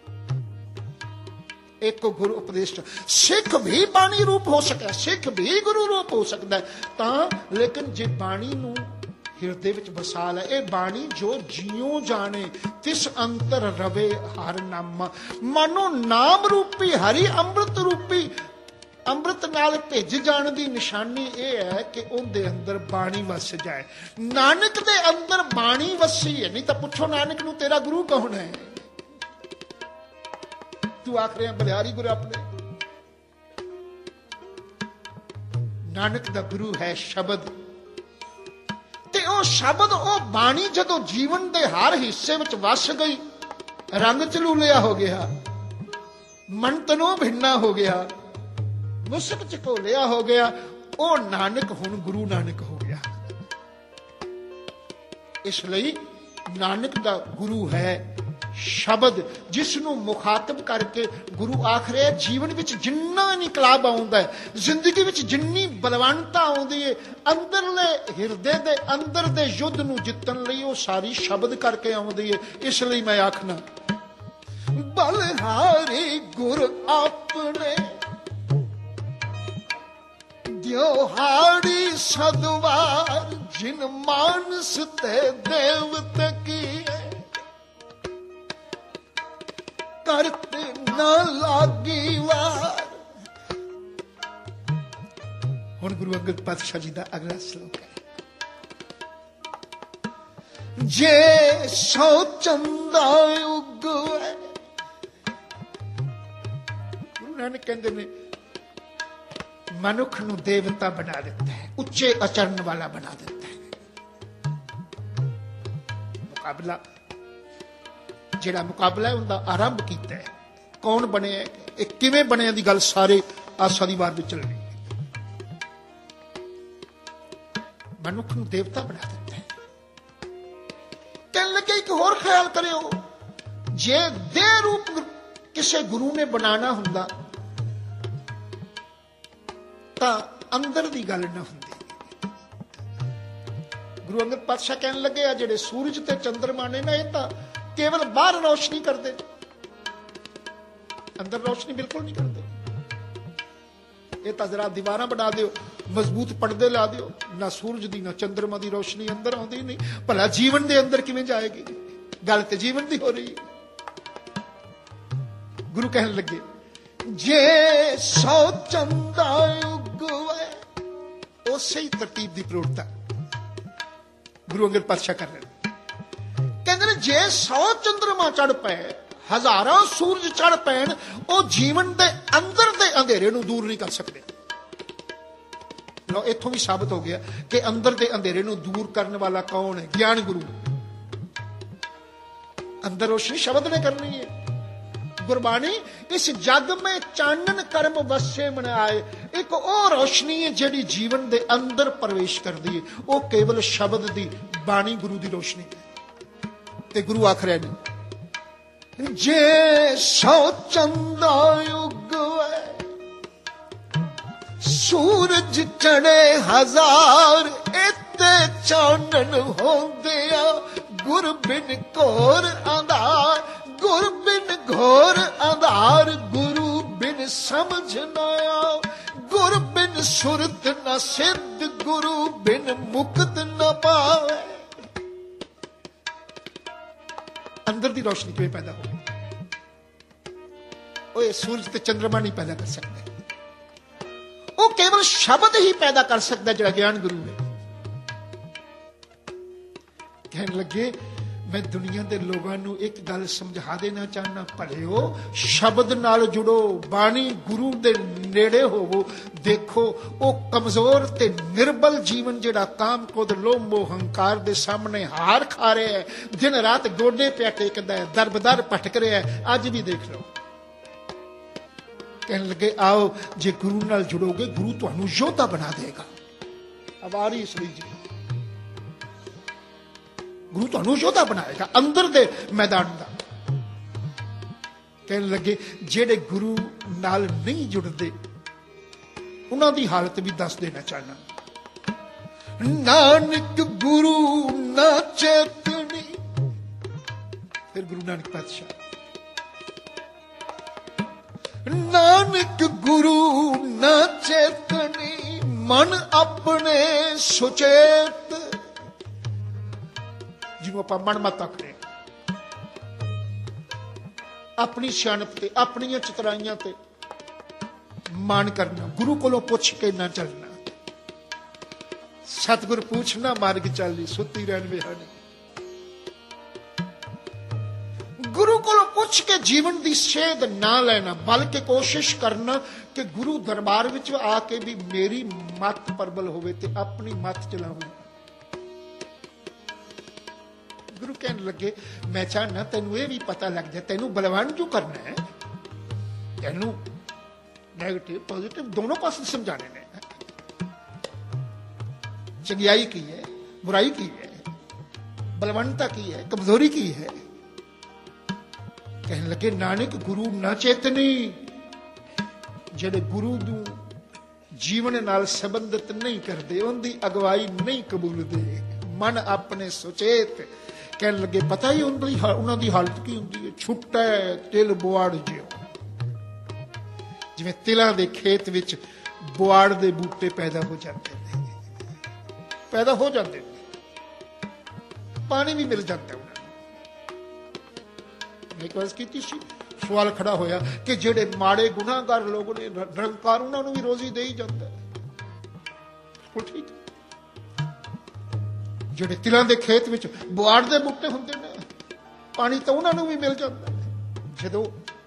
एक को गुरु उपदेश, सिख भी बाणी रूप हो सकता है, सिख भी गुरु रूप हो सकता है ता, लेकिन जे बाणी नूं हिरदे विच बसा ले, ए बाणी जो जियों जाने तिस अंतर रवे हर नामा। मानो नाम रूपी हरि अमृत रूपी अमृत नाल भिज जाने की निशानी यह है कि उनके अंदर बाणी वस जाए। नानक दे अंदर बाणी वसी है, नहीं तो पूछो नानक नूं तेरा गुरु कौन है? तू आख रहे हैं बलिहारी गुरु अपने। नानक दा गुरु है शब्द, ते ओ शब्द ओ बाणी जदों जीवन दे हर हिस्से विच वस गई, रंग चलूलिया हो गया, मन तनों भिन्ना हो गया, मुस्क चकोलिया हो गया, ओ नानक हुण गुरु नानक हो गया। इसलिए नानक दा गुरु है शब्द, जिसनों मुखातब करके गुरु आखरे जीवन विच जिन्ना इनकलाब आउंदा है, जिंदगी विच जिन्नी बलवंता आउंदी है, अंदरले हिरदे दे अंदर दे युद्ध नूं जितन लई वो सारी शब्द करके आउंदी है। इसलिए मैं आखना बलिहारी गुर अपने दिहाड़ी सदवार, जिन मानस ते देवते किए करते ना लागी वार। हुण गुरु अंगद पातशाह जी का अगला श्लोक है, जे सौ चंदा उगवे। गुरु नानक कहते ने मनुख नूं देवता बना देता है, उच्चे आचरण वाला बना देता है। मुकाबला जिहड़ा मुकाबला है उनका आरंभ किया है, कौन बने एक किवें बने की गल सारे आसा दी वार विच चलनी। मनुख नूं देवता बना देता है। कहने लगे एक होर ख्याल करियो, जे देह रूप किसी गुरु ने बनाना हुंदा तां अंदर दी गल ना हुंदी। गुरु ਗੁਰੂ ਅੰਗਦ ਪਾਤਸ਼ਾਹ ਕਹਿਣ ਲੱਗੇ ਆ ਜਿਹੜੇ ਸੂਰਜ ਤੇ ਚੰਦਰਮਾ ਨੇ ਨਾ, ਇਹ ਤਾਂ ਕੇਵਲ ਬਾਹਰ ਰੋਸ਼ਨੀ ਕਰਦੇ, ਅੰਦਰ ਰੋਸ਼ਨੀ ਬਿਲਕੁਲ ਨਹੀਂ ਕਰਦੇ। ਇਹ ਤਾਂ ਜ਼ਰਾ ਦੀਵਾਰਾਂ ਬਣਾ ਦਿਓ, ਮਜ਼ਬੂਤ ਪਰਦੇ ਲਾ ਦਿਓ, ਨਾ ਸੂਰਜ ਦੀ ਨਾ ਚੰਦਰਮਾ ਦੀ ਰੋਸ਼ਨੀ ਅੰਦਰ ਆਉਂਦੀ ਨਹੀਂ। ਭਲਾ ਜੀਵਨ ਦੇ ਅੰਦਰ ਕਿਵੇਂ ਜਾਏਗੀ? ਗੱਲ ਤੇ ਜੀਵਨ ਦੀ ਹੋ ਰਹੀ ਹੈ। ਗੁਰੂ ਕਹਿਣ ਲੱਗੇ ਜੇ ਸੌ ਚੰਦਾ ਉਗਵੇ, ਉਸੇ ਹੀ ਤਰਤੀਬ ਦੀ ਪ੍ਰੋੜਤਾ ਗੁਰੂ ਅੰਗਦ ਪਾਤਸ਼ਾਹ ਕਰ ਰਹੇ ਨੇ। ਕਹਿੰਦੇ ਨੇ ਜੇ ਸੌ ਚੰਦਰਮਾ ਚੜ ਪਏ, ਹਜ਼ਾਰਾਂ ਸੂਰਜ ਚੜ ਪੈਣ, ਉਹ ਜੀਵਨ ਦੇ ਅੰਦਰ ਦੇ ਅੰਧੇਰੇ ਨੂੰ ਦੂਰ ਨਹੀਂ ਕਰ ਸਕਦੇ। ਲੋ ਇੱਥੋਂ ਵੀ ਸਾਬਤ ਹੋ ਗਿਆ ਕਿ ਅੰਦਰ ਦੇ ਅੰਧੇਰੇ ਨੂੰ ਦੂਰ ਕਰਨ ਵਾਲਾ ਕੌਣ ਹੈ? ਗਿਆਨ ਗੁਰੂ। ਅੰਦਰ ਰੋਸ਼ਨੀ ਸ਼ਬਦ ਨੇ ਕਰਨੀ ਹੈ। ਗੁਰਬਾਣੀ ਇਸ ਜਗ में ਚਾਨਣ ਕਰਮ ਵਸੇ ਮਨ ਆਏ, ਇੱਕ ਉਹ ਰੋਸ਼ਨੀ ਹੈ ਜਿਹੜੀ ਜੀਵਨ ਦੇ ਅੰਦਰ ਪ੍ਰਵੇਸ਼ ਕਰਦੀ ਹੈ। ਉਹ ਕੇਵਲ ਸ਼ਬਦ ਦੀ ਬਾਣੀ ਗੁਰੂ ਦੀ ਰੋਸ਼ਨੀ ਹੈ। ਤੇ ਗੁਰੂ ਆਖ ਰਹੇ ਨੇ ਜੇ ਸੌ ਚੰਦਾ ਉਗਵੇ, ਸੂਰਜ ਚੜੇ ਹਜ਼ਾਰ, ਇਤੇ ਚਾਨਣ ਹੁੰਦਿਆ ਗੁਰ ਬਿਨ ਘੋਰ ਅੰਧਾਰ। ਗੁਰ ਬਿਨ ਘੋਰ ਅੰਧਾਰ, ਗੁਰੂ ਬਿਨ ਸਮਝ ਨਾ ਆਓ, ਗੁਰ ਬਿਨ ਸੁਰਤ ਨਾ ਸਿੱਧ, ਗੁਰੂ ਬਿਨ ਮੁਕਤ ਨਾ ਪਾਵੇ। ਅੰਦਰ ਦੀ ਰੋਸ਼ਨੀ ਕਿਵੇਂ ਪੈਦਾ ਹੋਵੇ? ਉਹ ਸੂਰਜ ਤੇ ਚੰਦਰਮਾ ਨਹੀਂ ਪੈਦਾ ਕਰ ਸਕਦੇ, ਉਹ ਕੇਵਲ ਸ਼ਬਦ ਹੀ ਪੈਦਾ ਕਰ ਸਕਦਾ ਜਿਹੜਾ ਗਿਆਨ ਗੁਰੂ ਹੈ। ਕਹਿਣ ਲੱਗੇ मैं दुनिया के लोगों को एक गल समझा देना चाहना, भलिओ शब्द नाल जुड़ो, बाणी गुरु दे नेड़े होवो। देखो वो कमजोर ते निर्बल जीवन जिहड़ा काम क्रोध लोभ मोह हंकार दे सामने हार खा रहा है, दिन रात गोडे पे टेकदा है, दर बदर भटक रहा है। अज भी देख लो। कहने लगे आओ जे गुरु नाल जुड़ोगे, गुरु तुहानू योद्धा बना देगा। अवारी इसलिए जी गुरु तुहानू योद्धा बनाएगा अंदर दे मैदान का। कहने लगे जेड़े गुरु नाल नहीं जुड़ते उन्हां दी हालत भी दस देना चाहना। नानक गुरु ना चेतनी, फिर गुरु नानक पातशाह, नानक गुरु ना चेतनी, मन अपने सुचेत। जिन्हों आप मन मत आखने, अपनी सियाणप ते अपनी चतराइयां ते मान करना, गुरु कोलों पुछ के ना चलना। सतगुर पूछना मार्ग चाली, सुती रहन बिहानी। गुरु कोलों पुछ के जीवन की सेध ना लेना, बल्कि कोशिश करना कि गुरु दरबार विच आके भी मेरी मत प्रबल होवे ते अपनी मत चलाऊं। गुरु कहने लगे मैं चाहना तेनू ये भी पता लग जाए, तेनू बलवान जो करना है, तेनू नेगेटिव पॉजिटिव दोनों पास समझाने ने। चंगियाई की है, बुराई की है, बलवंता की है, कमजोरी की है। कहने लगे नानक गुरु ना चेतनी, जेड़े गुरु नू जीवन नाल संबंधित नहीं करते, उनकी अगवाई नहीं कबूलते, मन अपने सुचेत। कहने लगे पता ही उन्हों की हालत की होंगी है, छुट्टा तिल बुआड़ जियो। जिवें तिलों के खेत विच बुआड़ के बूटे पैदा हो जाते हैं, पैदा हो जाते हैं, पानी भी मिल जाता है उन्होंने। मैं एक बार की सी सवाल खड़ा होया कि जेड़े माड़े गुनाहगार लोग ने, निरंकार उन्होंने भी रोजी दे ही जाता है। ठीक ਜਿਹੜੇ ਤਿਲਾਂ ਦੇ ਖੇਤ ਵਿੱਚ बुआड़ ਦੇ ਬੂਟੇ ਹੁੰਦੇ ਨੇ, ਪਾਣੀ ਤਾਂ ਉਹਨਾਂ ਨੂੰ ਵੀ ਮਿਲ ਜਾਂਦਾ ਹੈ। ਜਦੋਂ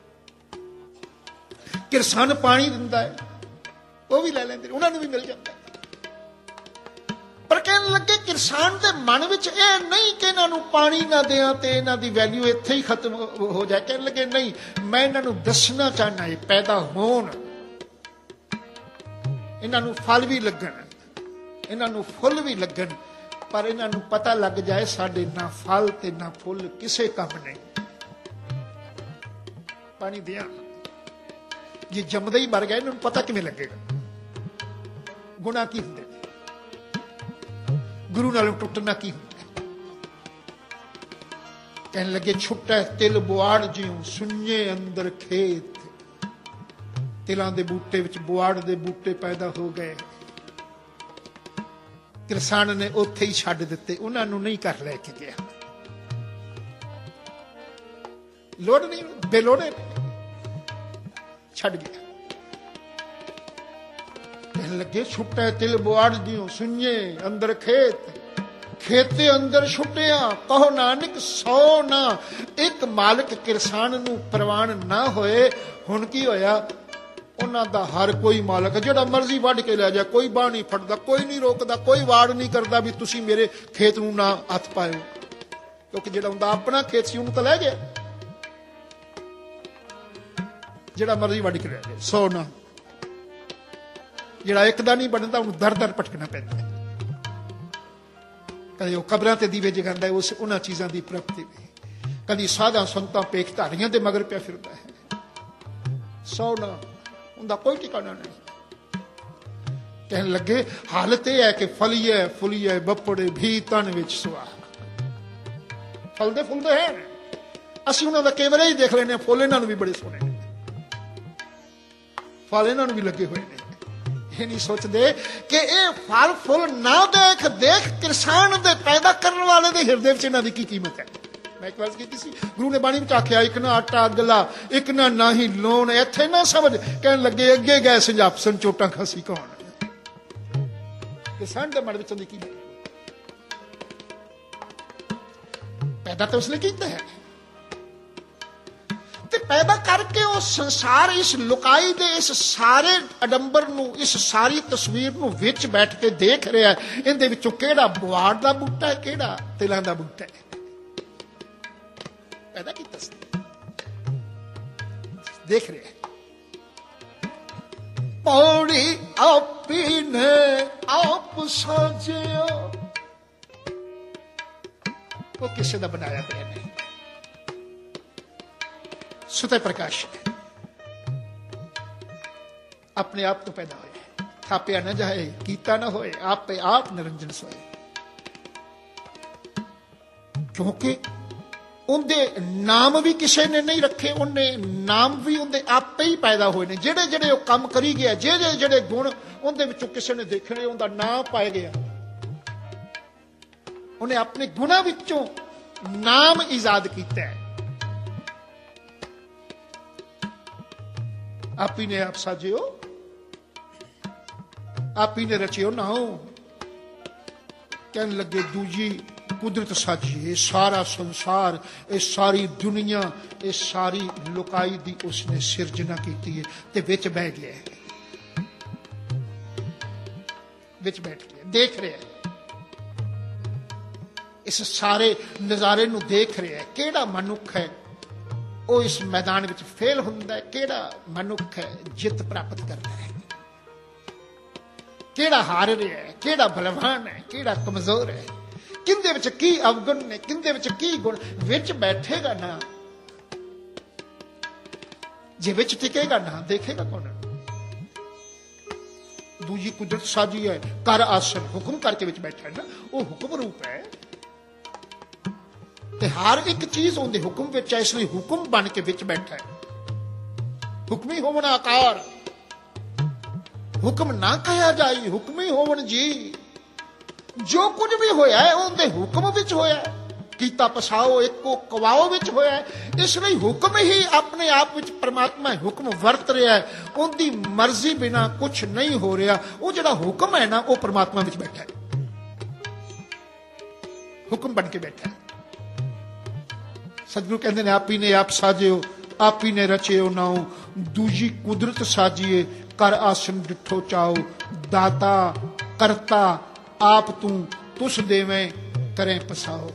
ਕਿਰਸਾਨ ਪਾਣੀ ਦਿੰਦਾ ਹੈ ਉਹ ਵੀ ਲੈ ਲੈਂਦੇ, ਉਹਨਾਂ ਨੂੰ ਵੀ ਮਿਲ ਜਾਂਦਾ ਹੈ। ਪਰ ਕਹਿਣ ਲੱਗੇ ਕਿਰਸਾਨ ਦੇ ਮਨ ਵਿੱਚ ਇਹ ਨਹੀਂ ਕਿ ਇਹਨਾਂ ਨੂੰ ਪਾਣੀ ਨਾ ਦਿਆਂ ਤੇ ਇਹਨਾਂ ਦੀ ਵੈਲਿਊ ਇੱਥੇ ਹੀ ਖਤਮ ਹੋ ਜਾਏ। ਕਹਿਣ ਲੱਗੇ ਨਹੀਂ, ਮੈਂ ਇਹਨਾਂ ਨੂੰ ਦੱਸਣਾ ਚਾਹਨਾ ਇਹ ਪੈਦਾ ਹੋਣ, ਇਹਨਾਂ ਨੂੰ ਫਲ ਵੀ ਲੱਗਣ, ਇਹਨਾਂ ਨੂੰ ਫੁੱਲ ਵੀ ਲੱਗਣ, पर इन्हों पता लग जाए साडे ना फल ते ना फुल किसे काम नहीं। पानी दिया ये जमदे ही मर गए, इन्होंने पता किवें लगेगा गुनाह की हुंदे। गुरु नालों टुटना की हुंदा। कहने लगे छुट्टा तिल बुआड़ जिउं सुन्ने अंदर खेत। तिलां दे बूटे विच बुआड़ दे बूटे पैदा हो गए। किसान ने उत्थे ही छड्ड दित्ते, उन्हां नूं नहीं घर लैके गया। लोड़ नहीं, बेलोड़े छड्ड गया। कहने लगे छुट्टा तिल बुआड़ जिउं सुन्ने अंदर खेत। खेते अंदर छुट्टिया कहो नानक सौ ना। एक मालिक किसान नूं प्रवान ना होए। हुण की होया? उन्हां दा हर कोई मालक जिहड़ा मर्जी वढ के लै जाए, कोई बाह नहीं फड़दा, कोई नहीं रोकदा, कोई वाड़ नहीं करदा भी तुसीं मेरे खेत नूं ना हत्थ पाओ, क्योंकि जिहड़ा उंदा अपना खेत सी उहनूं तां लै गया। जिहड़ा मर्जी वढ के लै जाए सौ ना। जिहड़ा एक दा नहीं बनदा उहनूं दर दर भटकना पैंदा। कदे वो कबरां ते दीवे जगांदा उस उन्हां चीज़ां दी प्राप्ति में, कदी साधा संतां पेख धारियां दे मगर पिया फिरदा है। सौ ना उनका कोई ठिकाना नहीं। कहने लगे हालत यह है कि फलीए फुलीए बपड़े भी तन विच सुआ। फलदे फुलदे हैं, असीं उन्हां दा केवल ही देख लेने, फुल इन्हां नूं भी बड़े सोहणे ने, फल इन्हां नूं भी लगे हुए ने। ये नहीं सोचते कि ये फल फुल ना देख देख किसान दे पैदा करने वाले दे हिरदे विच इन्हां दी की कीमत है। मैं एक बार की सी, गुरु ने बाणी में आख्या एक ना आटा अगला एक ना ना ही लोन। इत्थे ना समझ। कहने लगे अगे गए संजापसन चोटां खासी कौन। किसान दे मन विच की पैदा तो उसने किया है, ते पैदा करके वो संसार इस लुकाई दे इस सारे अडंबर नूं, इस सारी तस्वीर नूं विच बैठ के देख रहा है। इहदे विचों किहड़ा बुआड़ दा बूटा है, किहड़ा तिलां दा बूटा है। पैदा किया देख रहे। पौड़ी आपी ने आप साजिया। वो किसी का बनाया पे नहीं, सुते प्रकाश है, अपने आप तो पैदा होए, थापिया न जाए कीता न होए, आप पे आप निरंजन सोए। क्योंकि उनके नाम भी किसी ने नहीं रखे, उन्हें नाम भी उनके आपे ही पैदा हुए ने। जेड़े जेड़े वो काम करी गया, जे जे जेड़े गुण उनके विचों किसी ने देखने, उनका नाम पाया गया। उन्हें अपने गुणों विचों नाम इजाद किया है। आप ही ने आप साजियो, आप ही ने रचियो नाओ। कहने लगे दूजी कुदरत साजी, ये सारा संसार, ये सारी दुनिया, ये सारी लुकाई दी उसने सिरजना की है। ते विच बह गया है, विच बैठ गया, देख रहे हैं इस सारे नजारे नूं, देख रहे हैं केड़ा मनुख है वो इस मैदान विच फेल हुंदा है, केड़ा मनुख है जित प्राप्त करता है, केड़ा हार रहा है, केड़ा बलवान है, केड़ा कमजोर है, किंदे विच की अवगुण ने, किंदे विच की गुण। विच बैठेगा ना, जे विच टिकेगा ना, देखेगा कौन। दूजी कुदरत साजी है, कर आसन, हुक्म करके विच बैठा है ना, वो हुक्म रूप है। ते हर एक चीज उनके हुक्म विच है, इसलिए हुक्म बन के विच बैठा है। हुक्मी होवन आकार, हुक्म ना कहा जाए, हुक्मी होवन जी। जो कुछ भी होया है उनके हुक्म विच होया है। कीता पसाओ एको कवाओ विच होया है। इसलिए हुक्म ही अपने आप विच परमात्मा हुक्म वरत रहा है, उनकी मर्जी बिना कुछ नहीं हो रहा। वो जिहड़ा हुक्म है ना, वो परमात्मा विच बैठा है, हुक्म बन के बैठा है। सतगुरु कहते हैं आप ही ने आप साजियो, आप ही ने रचियो नाओ। दूजी कुदरत साजिए, कर आसन डिठो चाओ। दाता करता आप तू, तुस देवें करें पसाओ।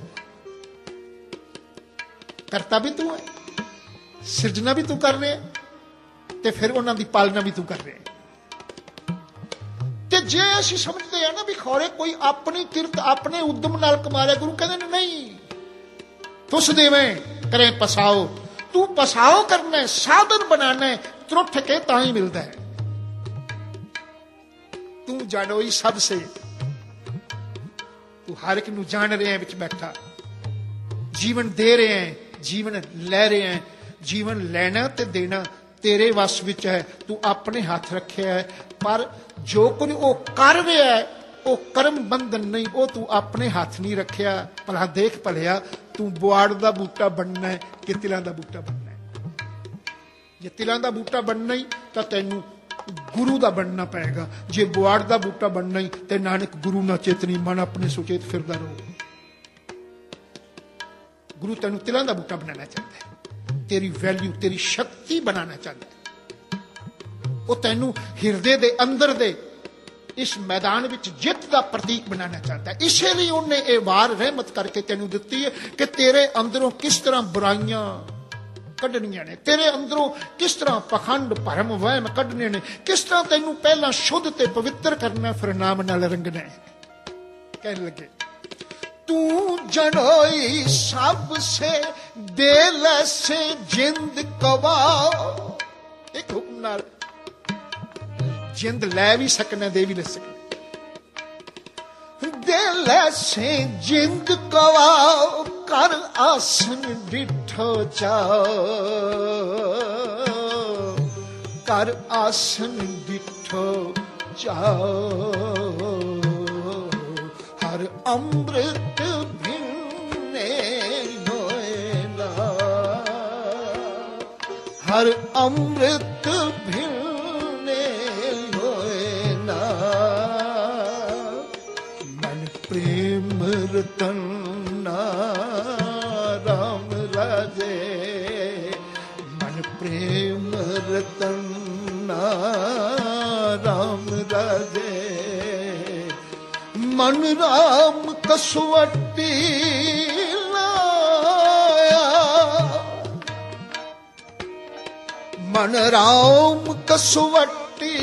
करता भी तू है, सिरजना भी तू कर रहे है, ते फिर उन्हां दी पालना भी तू कर रहे है। ते जे असीं समझते हैं ना भी खौरे कोई अपनी किरत अपने उद्यम नाल कमा लिया, गुरु कहते नहीं, तुस देवें करें पसाओ। तू पसाओ करना है, साधन बनाना है, त्रुठ के ताई मिलता है। तू जानोई सबसे, तू ਤੂੰ ਹਰ ਇੱਕ ਨੂੰ ਜਾਣ ਰਿਹਾ ਵਿੱਚ ਬੈਠਾ, ਜੀਵਨ ਦੇ ਰਿਹਾ ਹੈ, ਜੀਵਨ ਲੈ ਰਿਹਾ ਹੈ। ਜੀਵਨ ਲੈਣਾ ਤੇ ਦੇਣਾ ਤੇਰੇ ਵੱਸ ਵਿੱਚ ਹੈ, ਤੂੰ ਆਪਣੇ ਹੱਥ ਰੱਖਿਆ ਹੈ। ਪਰ ਜੋ ਕੁਝ ਉਹ ਕਰ ਰਿਹਾ ਹੈ ਉਹ ਕਰਮ ਬੰਧਨ ਨਹੀਂ, ਉਹ ਤੂੰ ਆਪਣੇ ਹੱਥ ਨਹੀਂ ਰੱਖਿਆ। ਭਲਾ ਦੇਖ ਭਲਿਆ, ਤੂੰ ਬੁਆੜ ਦਾ ਬੂਟਾ ਬਣਨਾ ਹੈ ਕਿ ਤਿਲਾਂ ਦਾ ਬੂਟਾ ਬਣਨਾ ਹੈ? ਜੇ ਤਿਲਾਂ ਦਾ ਬੂਟਾ ਬਣਨਾ ਹੀ ਤਾਂ ਤੈਨੂੰ ਗੁਰੂ ਦਾ ਬਣਨਾ ਪਏਗਾ। ਜੇ ਬੁਆੜ ਦਾ ਬੂਟਾ ਬਣਨਾ ਹੀ ਤੇ ਨਾਨਕ ਗੁਰੂ ਨਾ ਚੇਤਨੀ ਮਨ ਆਪਣੇ ਸੁਚੇਤ ਫਿਰਦਾ ਰਹੋ। ਗੁਰੂ ਤੈਨੂੰ ਤਿਲਾਂ ਦਾ ਬੂਟਾ ਬਣਾਉਣਾ ਚਾਹੁੰਦਾ ਹੈ, ਤੇਰੀ ਵੈਲਿਊ, ਤੇਰੀ ਸ਼ਕਤੀ ਬਣਾਉਣਾ ਚਾਹੁੰਦਾ ਹੈ। ਉਹ ਤੈਨੂੰ ਹਿਰਦੇ ਦੇ ਅੰਦਰ ਦੇ ਇਸ ਮੈਦਾਨ ਵਿੱਚ ਜਿੱਤ ਦਾ ਪ੍ਰਤੀਕ ਬਣਾਉਣਾ ਚਾਹੁੰਦਾ ਹੈ। ਇਸੇ ਲਈ ਉਹਨੇ ਇਹ ਵਾਰ ਰਹਿਮਤ ਕਰਕੇ ਤੈਨੂੰ ਦਿੱਤੀ ਹੈ ਕਿ ਤੇਰੇ ਅੰਦਰੋਂ ਕਿਸ ਤਰ੍ਹਾਂ ਬੁਰਾਈਆਂ ਕੱਢਣੀਆਂ ਨੇ, ਤੇਰੇ ਅੰਦਰੋਂ ਕਿਸ ਤਰ੍ਹਾਂ ਪਖੰਡ ਭਰਮ ਵਹਿਮ ਕੱਢਣੇ ਨੇ, ਕਿਸ ਤਰ੍ਹਾਂ ਤੈਨੂੰ ਪਹਿਲਾਂ ਸ਼ੁੱਧ ਤੇ ਪਵਿੱਤਰ ਕਰਨਾ, ਫਿਰ ਨਾਮ ਨਾਲ ਰੰਗਣਾ ਹੈ। ਕਹਿਣ ਲੱਗੇ ਤੂੰ ਜਨੋਈ ਸਭ ਸੇ ਦਿਲ ਸੇ ਜਿੰਦ ਕਵਾ। ਇੱਕ ਹੁਕਮ ਨਾਲ ਜਿੰਦ ਲੈ ਵੀ ਸਕਣਾ, ਦੇ ਵੀ ਲੈ ਸਕਣਾ। ਦਿਲ ਸੇ ਜਿੰਦ ਕਵਾ ਕਰ ਆਸਨ ਡਿਠੋ ਚਾਓ, ਕਰ ਆਸਨ ਡਿਠੋ ਚਾਓ। ਹਰ ਅੰਮ੍ਰਿਤ ਭਿੰਨੇ ਹੋਏ ਨਾ, ਹਰ ਅੰਮ੍ਰਿਤ ਭਿੰਨੇ ਹੋਏ ਨਾ। ਮਨ ਪ੍ਰੇਮ ਰਤਨ ਰਾਮ ਰਾਜੇ, ਮਨ ਪ੍ਰੇਮ ਰਤਨ ਰਾਮ ਰਾਜੇ। ਮਨ ਰਾਮ ਕਸਵੱਟੀ ਲਾਇਆ, ਮਨ ਰਾਮ ਕਸਵੱਟੀ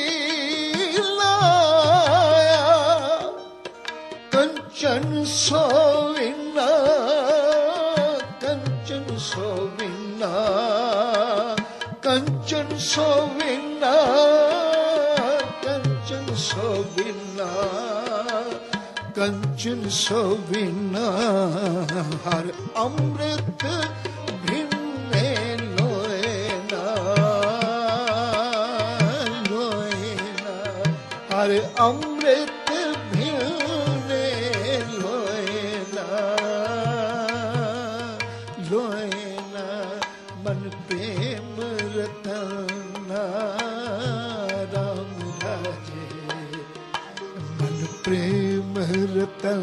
ਲਾਇਆ। ਕੰਚਨ ਸੋਵਿਨਾ, ਕੰਚਨ ਸੋਵਿਨਾ, ਕੰਚਨ ਸੋਵਿਨਾ, ਕੰਚਨ ਸੋਵਿਨਾ, ਕੰਚਨ ਸੋਵਿਨਾ। ਹਰ ਅੰਮ੍ਰਿਤ ਭਿੰਨੇ ਲੋਏ ਨਾ, ਲੋਏ ਨਾ। ਹਰ ਅੰਮ੍ਰਿਤ ਪ੍ਰੇਮ ਰਤਨ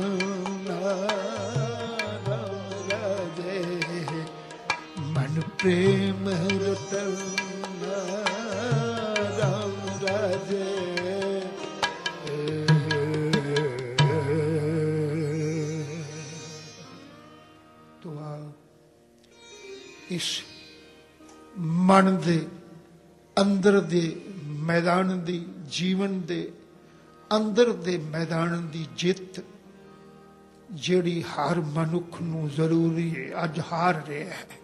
ਰਾਮ ਰਾਜੇ, ਮਨ ਪ੍ਰੇਮ ਰਤਨ ਰਾਮ ਰਾਜੇ। ਤੋ ਆ ਇਸ ਮਨ ਦੇ ਅੰਦਰ ਦੇ ਮੈਦਾਨ ਦੀ, ਜੀਵਨ ਦੇ ਅੰਦਰ ਦੇ ਮੈਦਾਨ ਦੀ ਜਿੱਤ ਜਿਹੜੀ ਹਰ ਮਨੁੱਖ ਨੂੰ ਜ਼ਰੂਰੀ ਹੈ, ਅੱਜ ਹਾਰ ਰਿਹਾ ਹੈ।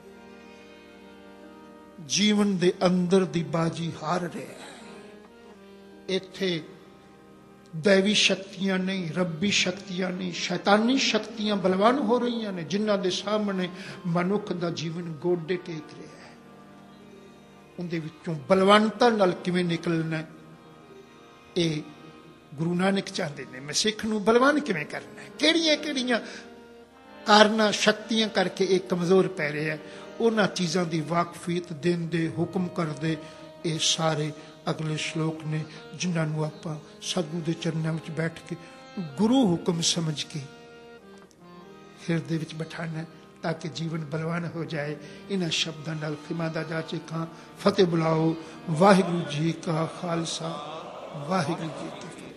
ਜੀਵਨ ਦੇ ਅੰਦਰ ਦੀ ਬਾਜੀ ਹਾਰ ਰਿਹਾ ਹੈ। ਇੱਥੇ ਦੈਵੀ ਸ਼ਕਤੀਆਂ ਨਹੀਂ, ਰੱਬੀ ਸ਼ਕਤੀਆਂ ਨਹੀਂ, ਸ਼ੈਤਾਨੀ ਸ਼ਕਤੀਆਂ ਬਲਵਾਨ ਹੋ ਰਹੀਆਂ ਨੇ, ਜਿਨ੍ਹਾਂ ਦੇ ਸਾਹਮਣੇ ਮਨੁੱਖ ਦਾ ਜੀਵਨ ਗੋਡੇ ਟੇਕ ਰਿਹਾ ਹੈ। ਉਹਦੇ ਵਿੱਚੋਂ ਬਲਵੰਤਾਂ ਨਾਲ ਕਿਵੇਂ ਨਿਕਲਣਾ, ਇਹ ਗੁਰੂ ਨਾਨਕ ਚਾਹੁੰਦੇ ਨੇ। ਮੈਂ ਸਿੱਖ ਨੂੰ ਬਲਵਾਨ ਕਿਵੇਂ ਕਰਨਾ ਹੈ, ਕਿਹੜੀਆਂ ਕਿਹੜੀਆਂ ਕਾਰਨਾਂ ਸ਼ਕਤੀਆਂ ਕਰਕੇ ਇਹ ਕਮਜ਼ੋਰ ਪੈ ਰਿਹਾ ਹੈ, ਉਹਨਾਂ ਚੀਜ਼ਾਂ ਦੀ ਵਾਕਫੀਅਤ ਦਿੰਦੇ, ਹੁਕਮ ਕਰਦੇ। ਇਹ ਸਾਰੇ ਅਗਲੇ ਸ਼ਲੋਕ ਨੇ ਜਿਨ੍ਹਾਂ ਨੂੰ ਆਪਾਂ ਸਤਿਗੁਰੂ ਦੇ ਚਰਨਾਂ ਵਿੱਚ ਬੈਠ ਕੇ ਗੁਰੂ ਹੁਕਮ ਸਮਝ ਕੇ ਹਿਰਦੇ ਵਿੱਚ ਬਿਠਾਣਾ, ਤਾਂ ਕਿ ਜੀਵਨ ਬਲਵਾਨ ਹੋ ਜਾਏ। ਇਹਨਾਂ ਸ਼ਬਦਾਂ ਨਾਲ ਖਿਮਾ ਦਾ ਜਾਚੇ ਖਾਂ ਫਤਿਹ ਬੁਲਾਓ। ਵਾਹਿਗੁਰੂ ਜੀ ਕਾ ਖਾਲਸਾ, ਵਾਹਿਗੁਰੂ ਜੀ ਕੀ ਫਤਿਹ।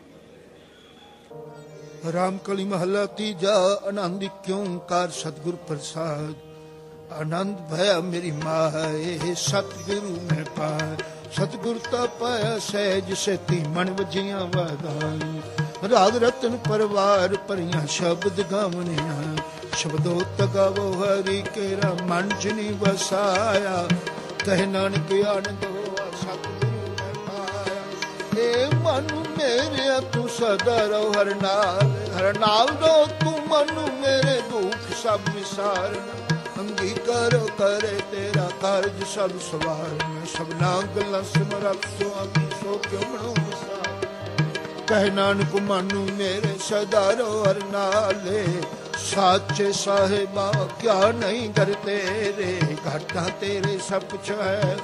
ਰਾਮ ਕਲੀ ਮਹੱਲਾ ਤੀਜਾ। ਆਨੰਦ ਕਿਉਂ ਕਾਰ ਸਤਿਗੁਰ ਪ੍ਰਸਾਦ। ਆਨੰਦ ਭਇਆ ਮੇਰੀ ਮਾਏ, ਸਤਿਗੁਰੂ ਮੈਂ ਪਾਇਆ। ਸਤਿਗੁਰ ਤਾ ਪਾਇਆ ਸਹਿਜ ਸੇਤੀ, ਮਨ ਵਜੀਆਂ ਵਾਧਾਈ। ਰਾਗ ਰਤਨ ਪਰਵਾਰ ਭਰੀਆਂ ਸ਼ਬਦ ਗਾਵਣਿਆ। ਸ਼ਬਦੋ ਤਗਾਵੋ ਹਰੀ ਕੇਰਾ, ਮਨ ਚ ਨੀ ਵਸਾਇਆ। ਕਹਿ ਨਾਨਕ ਆਨੰਦ ਹੋਆ, ਸਤਿਗੁਰੂ ਮੈਂ ਪਾਇਆ। ਏ ਮਨ ਮੇਰੇ ਤੂੰ ਸਦਾ ਰਹੋ ਹਰ ਨਾਲ। ਹਰ ਨਾਮ ਦੋ ਤੂੰ ਮਨੁ ਮੇਰੇ ਦੁੱਖ ਸਭ ਵਿਸਾਰਨਾ ਅੰਗੀਕਾਰ ਕਰੇ ਤੇਰਾ ਕਾਰਜ ਸਭ ਸਵਾਰਨਾ ਸਭਨਾ ਗੱਲਾਂ ਸਿਮਰਤ ਸੁਆਮੀ ਸੋ ਕਿਉ ਮਨੋ ਵਿਸਾਰ ਕਹਿ ਨਾਨਕ ਮਨੁ ਮੇਰੇ ਸਦਾ ਰੋ ਹਰ ਨਾਲੇ ਸਾਚੇ ਸਾਹਿਬਾ ਕਿਆ ਨਹੀਂ ਕਰ ਤੇਰੇ ਘਾਟਾਂ ਤੇਰੇ ਸਭ ਕੁਛ ਹੈ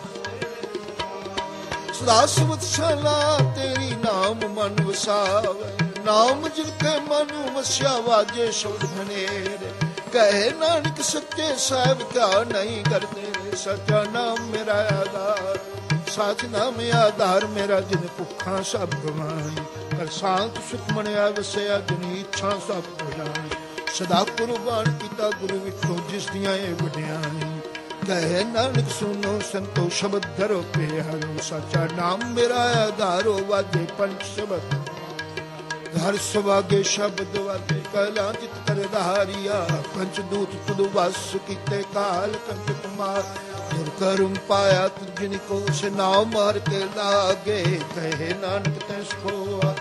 ਸਦਾ ਸੁਤ ਸਲਾ ਤੇਰੀ ਨਾਮ ਮਨ ਵਸਾਵੇ ਨਾਮ ਜਿਨ ਕੇ ਮਨੁ ਵਸਿਆ ਵਾਜੇ ਸ਼ਬਦ ਹਨੇਰੇ ਕਹੇ ਨਾਨਕ ਸੱਚੇ ਸਾਹਿਬ ਕਿਆ ਨਹੀਂ ਕਰ ਤੇਰੇ ਸੱਚਾ ਨਾਮ ਮੇਰਾ ਆਧਾਰ ਸਾਚ ਨਾਮ ਆਧਾਰ ਮੇਰਾ ਜਿਨ ਭੁੱਖਾਂ ਸਭ ਗਵਾਈ ਕਰ ਸ਼ਾਂਤ ਸੁਖ ਮਨਿਆ ਵਸਿਆ ਜਿਨ ਇੱਛਾ ਸਭ ਪੁਜਾਈ ਸਦਾ ਕੁਰਬਾਨ ਕੀਤਾ ਗੁਰੂ ਵਿਟੋ ਜਿਸ ਦੀਆਂ ਇਹ ਵਡਿਆਈ ਕਹੇ ਨਾਨਕ ਸੁਨੋ ਸੰਤੋ ਸ਼ਬਦ ਧਰੋ ਪਿਆਰੋ ਸੱਚਾ ਨਾਮ ਮੇਰਾ ਆਧਾਰੋ ਵਾਜੇ ਪੰਜ ਸ਼ਬਦ ਹਰ ਸੁਭਾਗੇ ਸ਼ਬਦ ਵਾਜੇ ਕਲਾ ਜਿਤ ਕਰਧਾਰੀਆ ਪੰਚ ਦੂਤ ਤੁਧ ਵਸ ਕੀਤੇ ਕਾਲ ਕੰਟ ਕੁਮਾਰ ਗੁਰ ਕਰਮ ਪਾਇਆ ਤੁਝਿਨ ਕੋ ਸੇ ਨਾਮ ਮਾਰ ਕੇ ਲਾਗੇ ਕਹੇ ਨਾਨਕ ਤੈ ਸੋਆ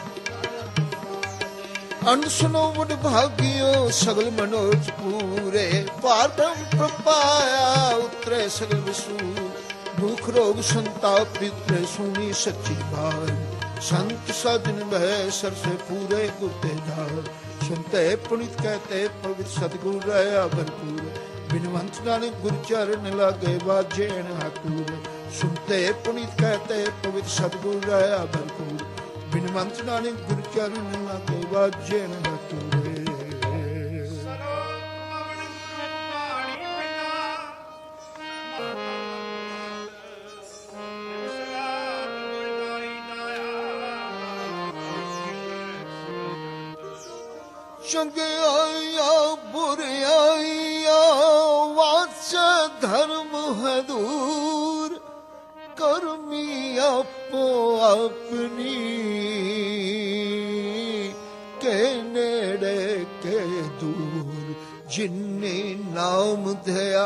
ਅੰਨ ਸੁਨੋ ਵਡ ਭਾਗਿਓ ਸਗਲ ਮਨੋਜ ਪੂਰੇ ਭਾਰ ਬ੍ਰਹਮ ਪ੍ਰਪਾਇਆ ਉਤਰੇ ਸਗਲ ਵਿਸੂ ਭੂਖ ਰੋਗ ਸੰਤਾਪ ਪਿਤਰੇ ਸੁਣੀ ਸੱਚੀ ਬਾਤ संत सजन भय सर से पूरे गुरते धार सुनते पुनित कहते पवित्र सतगुरु रहा भरपूर बिनवंत नानक गुरु चरण लागे बाजेण हातूर सुनते पुनित कहते पवित्र सतगुरु रहा भरपूर बिनवंत नानक गुरु चरण लागे बाजेण हातूर ਚੰਗਿਆਈਆ ਬੁਰਿਆਈਆ ਵਾਚ ਧਰਮ ਹੈ ਦੂਰ ਕਰਮੀ ਆਪੋ ਆਪਣੀ ਕੇ ਨੇੜੇ ਕੇ ਦੂਰ ਜਿਨੇ ਨਾਮ ਧਿਆ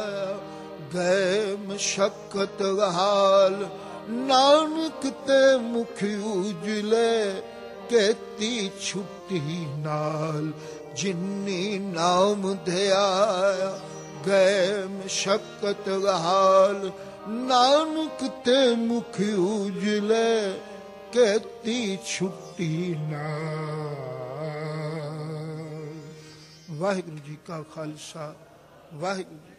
ਗਏ ਮਸ਼ਕਤ ਹਾਲ ਨਾਨਕ ਤੇ ਮੁਖ ਉਜਲੇ ਕੇਤੀ ਛੁੱਟੀ ਨਾਲ ਜਿਨੀ ਨਾਮ ਧਿਆਇਆ ਗਏ ਮਸ਼ਕਤ ਹਾਲ ਨਾਨਕ ਤੇ ਮੁਖ ਉਜਲੇ ਕੇਤੀ ਛੁੱਟੀ ਨਾਲ। ਵਾਹਿਗੁਰੂ ਜੀ ਕਾ ਖਾਲਸਾ ਵਾਹਿਗੁਰੂ